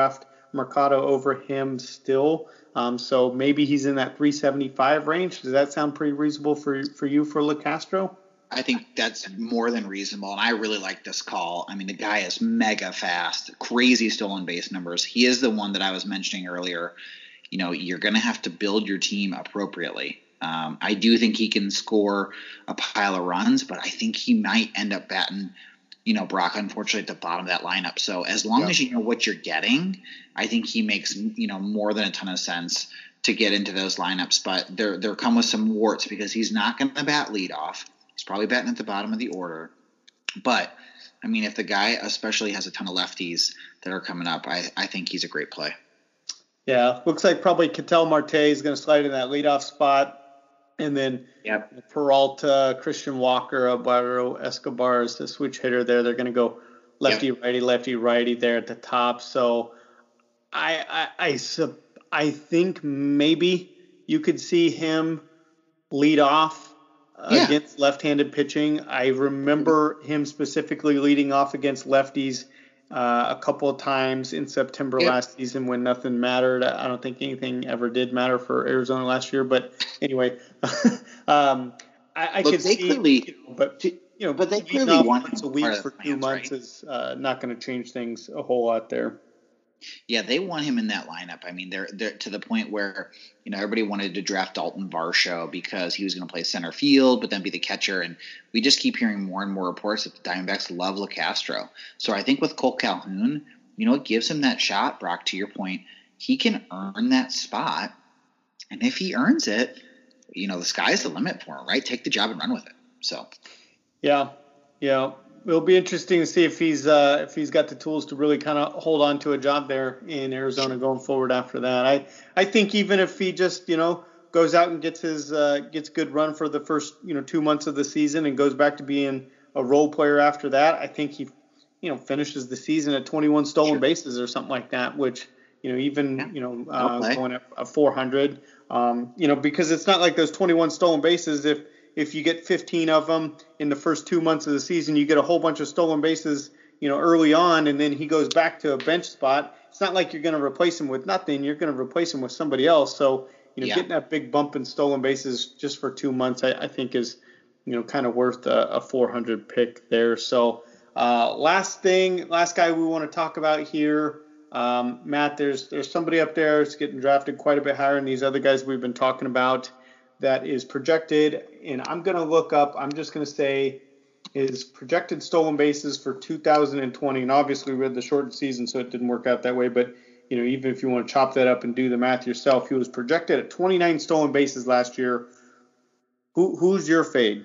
Mercado over him still. So maybe he's in that 375 range. Does that sound pretty reasonable for you for LeCastro? I think that's more than reasonable, and I really like this call. I mean, the guy is mega fast, crazy stolen base numbers. He is the one that I was mentioning earlier. You know, you're going to have to build your team appropriately. I do think he can score a pile of runs, but I think he might end up batting, you know, Brock, unfortunately, at the bottom of that lineup. So as long as you know what you're getting, I think he makes, you know, more than a ton of sense to get into those lineups. But there come with some warts because he's not going to bat leadoff. He's probably batting at the bottom of the order. But, I mean, if the guy especially has a ton of lefties that are coming up, I think he's a great play. Yeah, looks like probably Ketel Marte is going to slide in that leadoff spot. And then Peralta, Christian Walker, Alvaro Escobar is the switch hitter there. They're going to go lefty, righty there at the top. So I think maybe you could see him lead off against left-handed pitching. I remember him specifically leading off against lefties a couple of times in September last season when nothing mattered. I don't think anything ever did matter for Arizona last year. But anyway, I could see. Clearly, but they clearly want once a week for 2 months is not going to change things a whole lot there. Yeah, they want him in that lineup. I mean, they're to the point where, you know, everybody wanted to draft Dalton Varsho because he was going to play center field, but then be the catcher. And we just keep hearing more and more reports that the Diamondbacks love LeCastro. So I think with Cole Calhoun, you know, it gives him that shot, Brock, to your point. He can earn that spot. And if he earns it, you know, the sky's the limit for him, right? Take the job and run with it. So, yeah. It'll be interesting to see if he's got the tools to really kind of hold on to a job there in Arizona going forward after that. I think even if he just, you know, goes out and gets good run for the first, you know, 2 months of the season and goes back to being a role player after that, I think he, you know, finishes the season at 21 stolen bases or something like that, which, you know, even, you know, going at 400, you know, because it's not like those 21 stolen bases. If you get 15 of them in the first 2 months of the season, you get a whole bunch of stolen bases, you know, early on, and then he goes back to a bench spot. It's not like you're going to replace him with nothing. You're going to replace him with somebody else. So, you know, getting that big bump in stolen bases just for 2 months, I think is, you know, kind of worth a 400 pick there. So, last guy we want to talk about here, Matt, there's somebody up there that's getting drafted quite a bit higher than these other guys we've been talking about that is projected, and I'm going to look up, I'm just going to say his projected stolen bases for 2020, and obviously we had the shortened season, so it didn't work out that way, but, you know, even if you want to chop that up and do the math yourself, he was projected at 29 stolen bases last year. Who's your fade?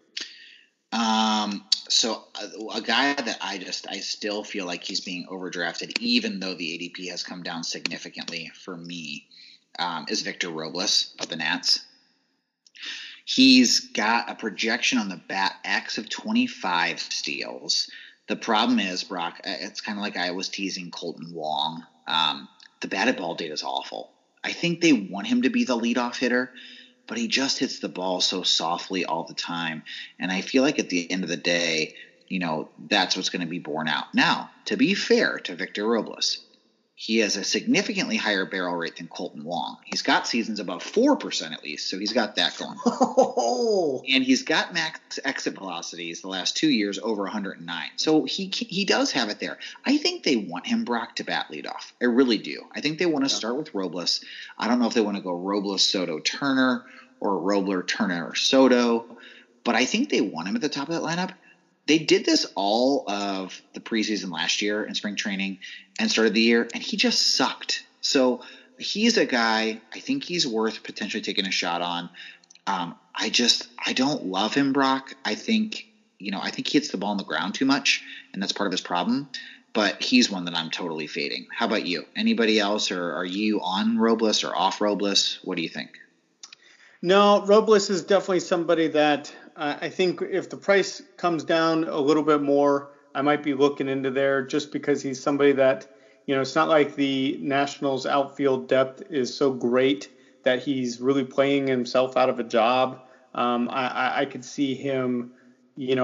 So a guy that I still feel like he's being overdrafted, even though the ADP has come down significantly for me, is Victor Robles of the Nats. He's got a projection on the BAT-X of 25 steals. The problem is, Brock, it's kind of like I was teasing Colton Wong. The batted ball data is awful. I think they want him to be the leadoff hitter, but he just hits the ball so softly all the time. And I feel like at the end of the day, you know, that's what's going to be borne out. Now, to be fair to Victor Robles, he has a significantly higher barrel rate than Colton Wong. He's got seasons above 4% at least, so he's got that going. And he's got max exit velocities the last 2 years over 109. So he does have it there. I think they want him, Brock, to bat leadoff. I really do. I think they want to start with Robles. I don't know if they want to go Robles, Soto, Turner, or Robler, Turner, or Soto, but I think they want him at the top of that lineup. They did this all of the preseason last year in spring training and started the year, and he just sucked. So he's a guy I think he's worth potentially taking a shot on. I don't love him, Brock. I think he hits the ball on the ground too much, and that's part of his problem. But he's one that I'm totally fading. How about you? Anybody else, or are you on Robles or off Robles? What do you think? No, Robles is definitely somebody that I think if the price comes down a little bit more, I might be looking into there just because he's somebody that, you know, it's not like the Nationals outfield depth is so great that he's really playing himself out of a job. I could see him, you know,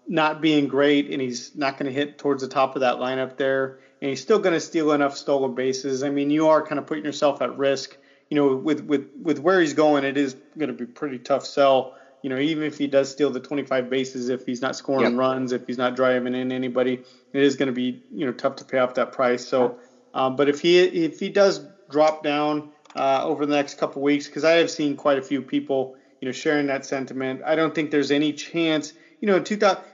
not being great, and he's not going to hit towards the top of that lineup there, and he's still going to steal enough stolen bases. I mean, you are kind of putting yourself at risk. With where he's going, it is going to be a pretty tough sell. Even if he does steal the 25 bases, if he's not scoring runs, if he's not driving in anybody, it is going to be tough to pay off that price. So, but if he does drop down over the next couple weeks, because I have seen quite a few people sharing that sentiment, I don't think there's any chance. In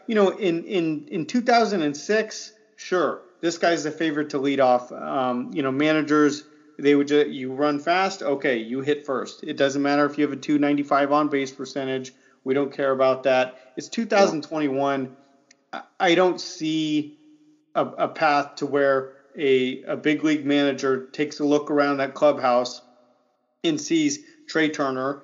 2006, sure, this guy's the favorite to lead off. Managers, they would you run fast, okay, you hit first. It doesn't matter if you have a 295 on base percentage. We don't care about that. It's 2021. I don't see a path to where a big league manager takes a look around that clubhouse and sees Trey Turner,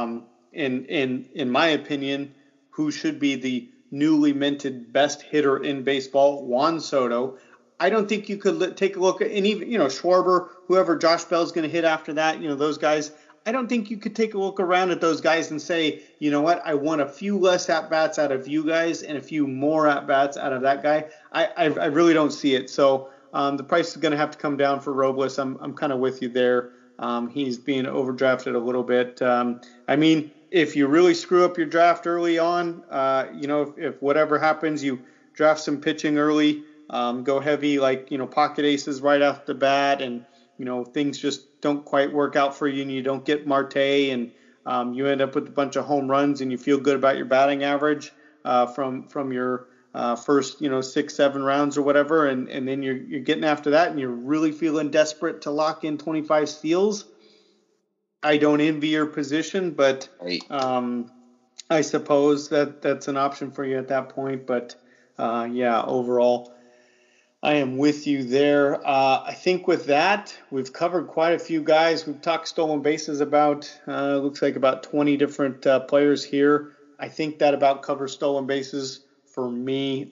in my opinion, who should be the newly minted best hitter in baseball, Juan Soto. I don't think you could take a look at, and even, Schwarber, whoever Josh Bell's going to hit after that, those guys. I don't think you could take a look around at those guys and say, you know what, I want a few less at-bats out of you guys and a few more at-bats out of that guy. I really don't see it. So the price is going to have to come down for Robles. I'm kind of with you there. He's being overdrafted a little bit. If you really screw up your draft early on, if whatever happens, you draft some pitching early, go heavy, pocket aces right off the bat, and, things just don't quite work out for you and you don't get Marte, and you end up with a bunch of home runs and you feel good about your batting average from your first, 6-7 rounds or whatever, and then you're getting after that and you're really feeling desperate to lock in 25 steals. I don't envy your position, but I suppose that's an option for you at that point. But overall, I am with you there. I think with that, we've covered quite a few guys. We've talked stolen bases about, looks like about 20 different players here. I think that about covers stolen bases for me.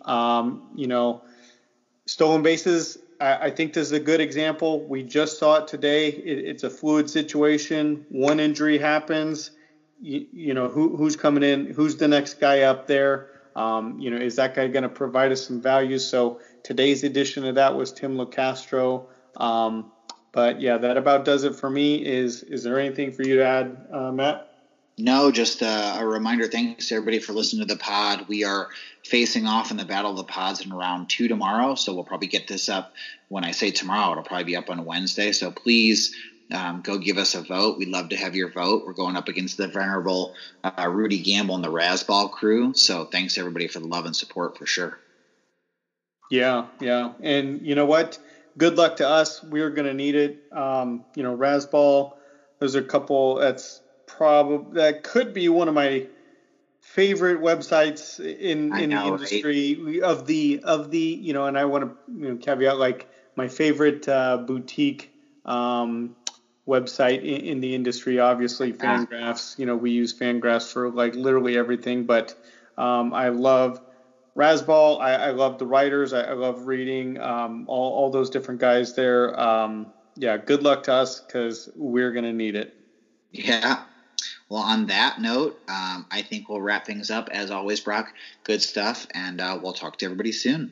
Stolen bases, I think this is a good example. We just saw it today. It's a fluid situation. One injury happens. Who's coming in? Who's the next guy up there? Is that guy going to provide us some value? So today's edition of that was Tim LeCastro. But yeah, that about does it for me. Is there anything for you to add, Matt? No, just a reminder. Thanks to everybody for listening to the pod. We are facing off in the Battle of the Pods in round 2 tomorrow. So we'll probably get this up. When I say tomorrow, it'll probably be up on Wednesday. So please go give us a vote. We'd love to have your vote. We're going up against the venerable Rudy Gamble and the Razzball crew. So thanks everybody for the love and support for sure. Yeah. And you know what? Good luck to us. We're going to need it. Razzball, there's a couple that could be one of my favorite websites in the industry, right? of the and I want to caveat, my favorite boutique website in the industry, obviously Fangraphs. We use Fangraphs for literally everything, but I love Razzball. I love the writers. I love reading all those different guys there. Good luck to us because we're going to need it. Yeah. Well, on that note, I think we'll wrap things up. As always, Brock, good stuff, and we'll talk to everybody soon.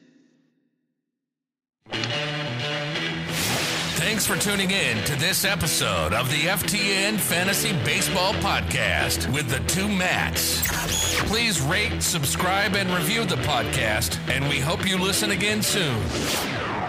Thanks for tuning in to this episode of the FTN Fantasy Baseball Podcast with the two Matts. Please rate, subscribe, and review the podcast, and we hope you listen again soon.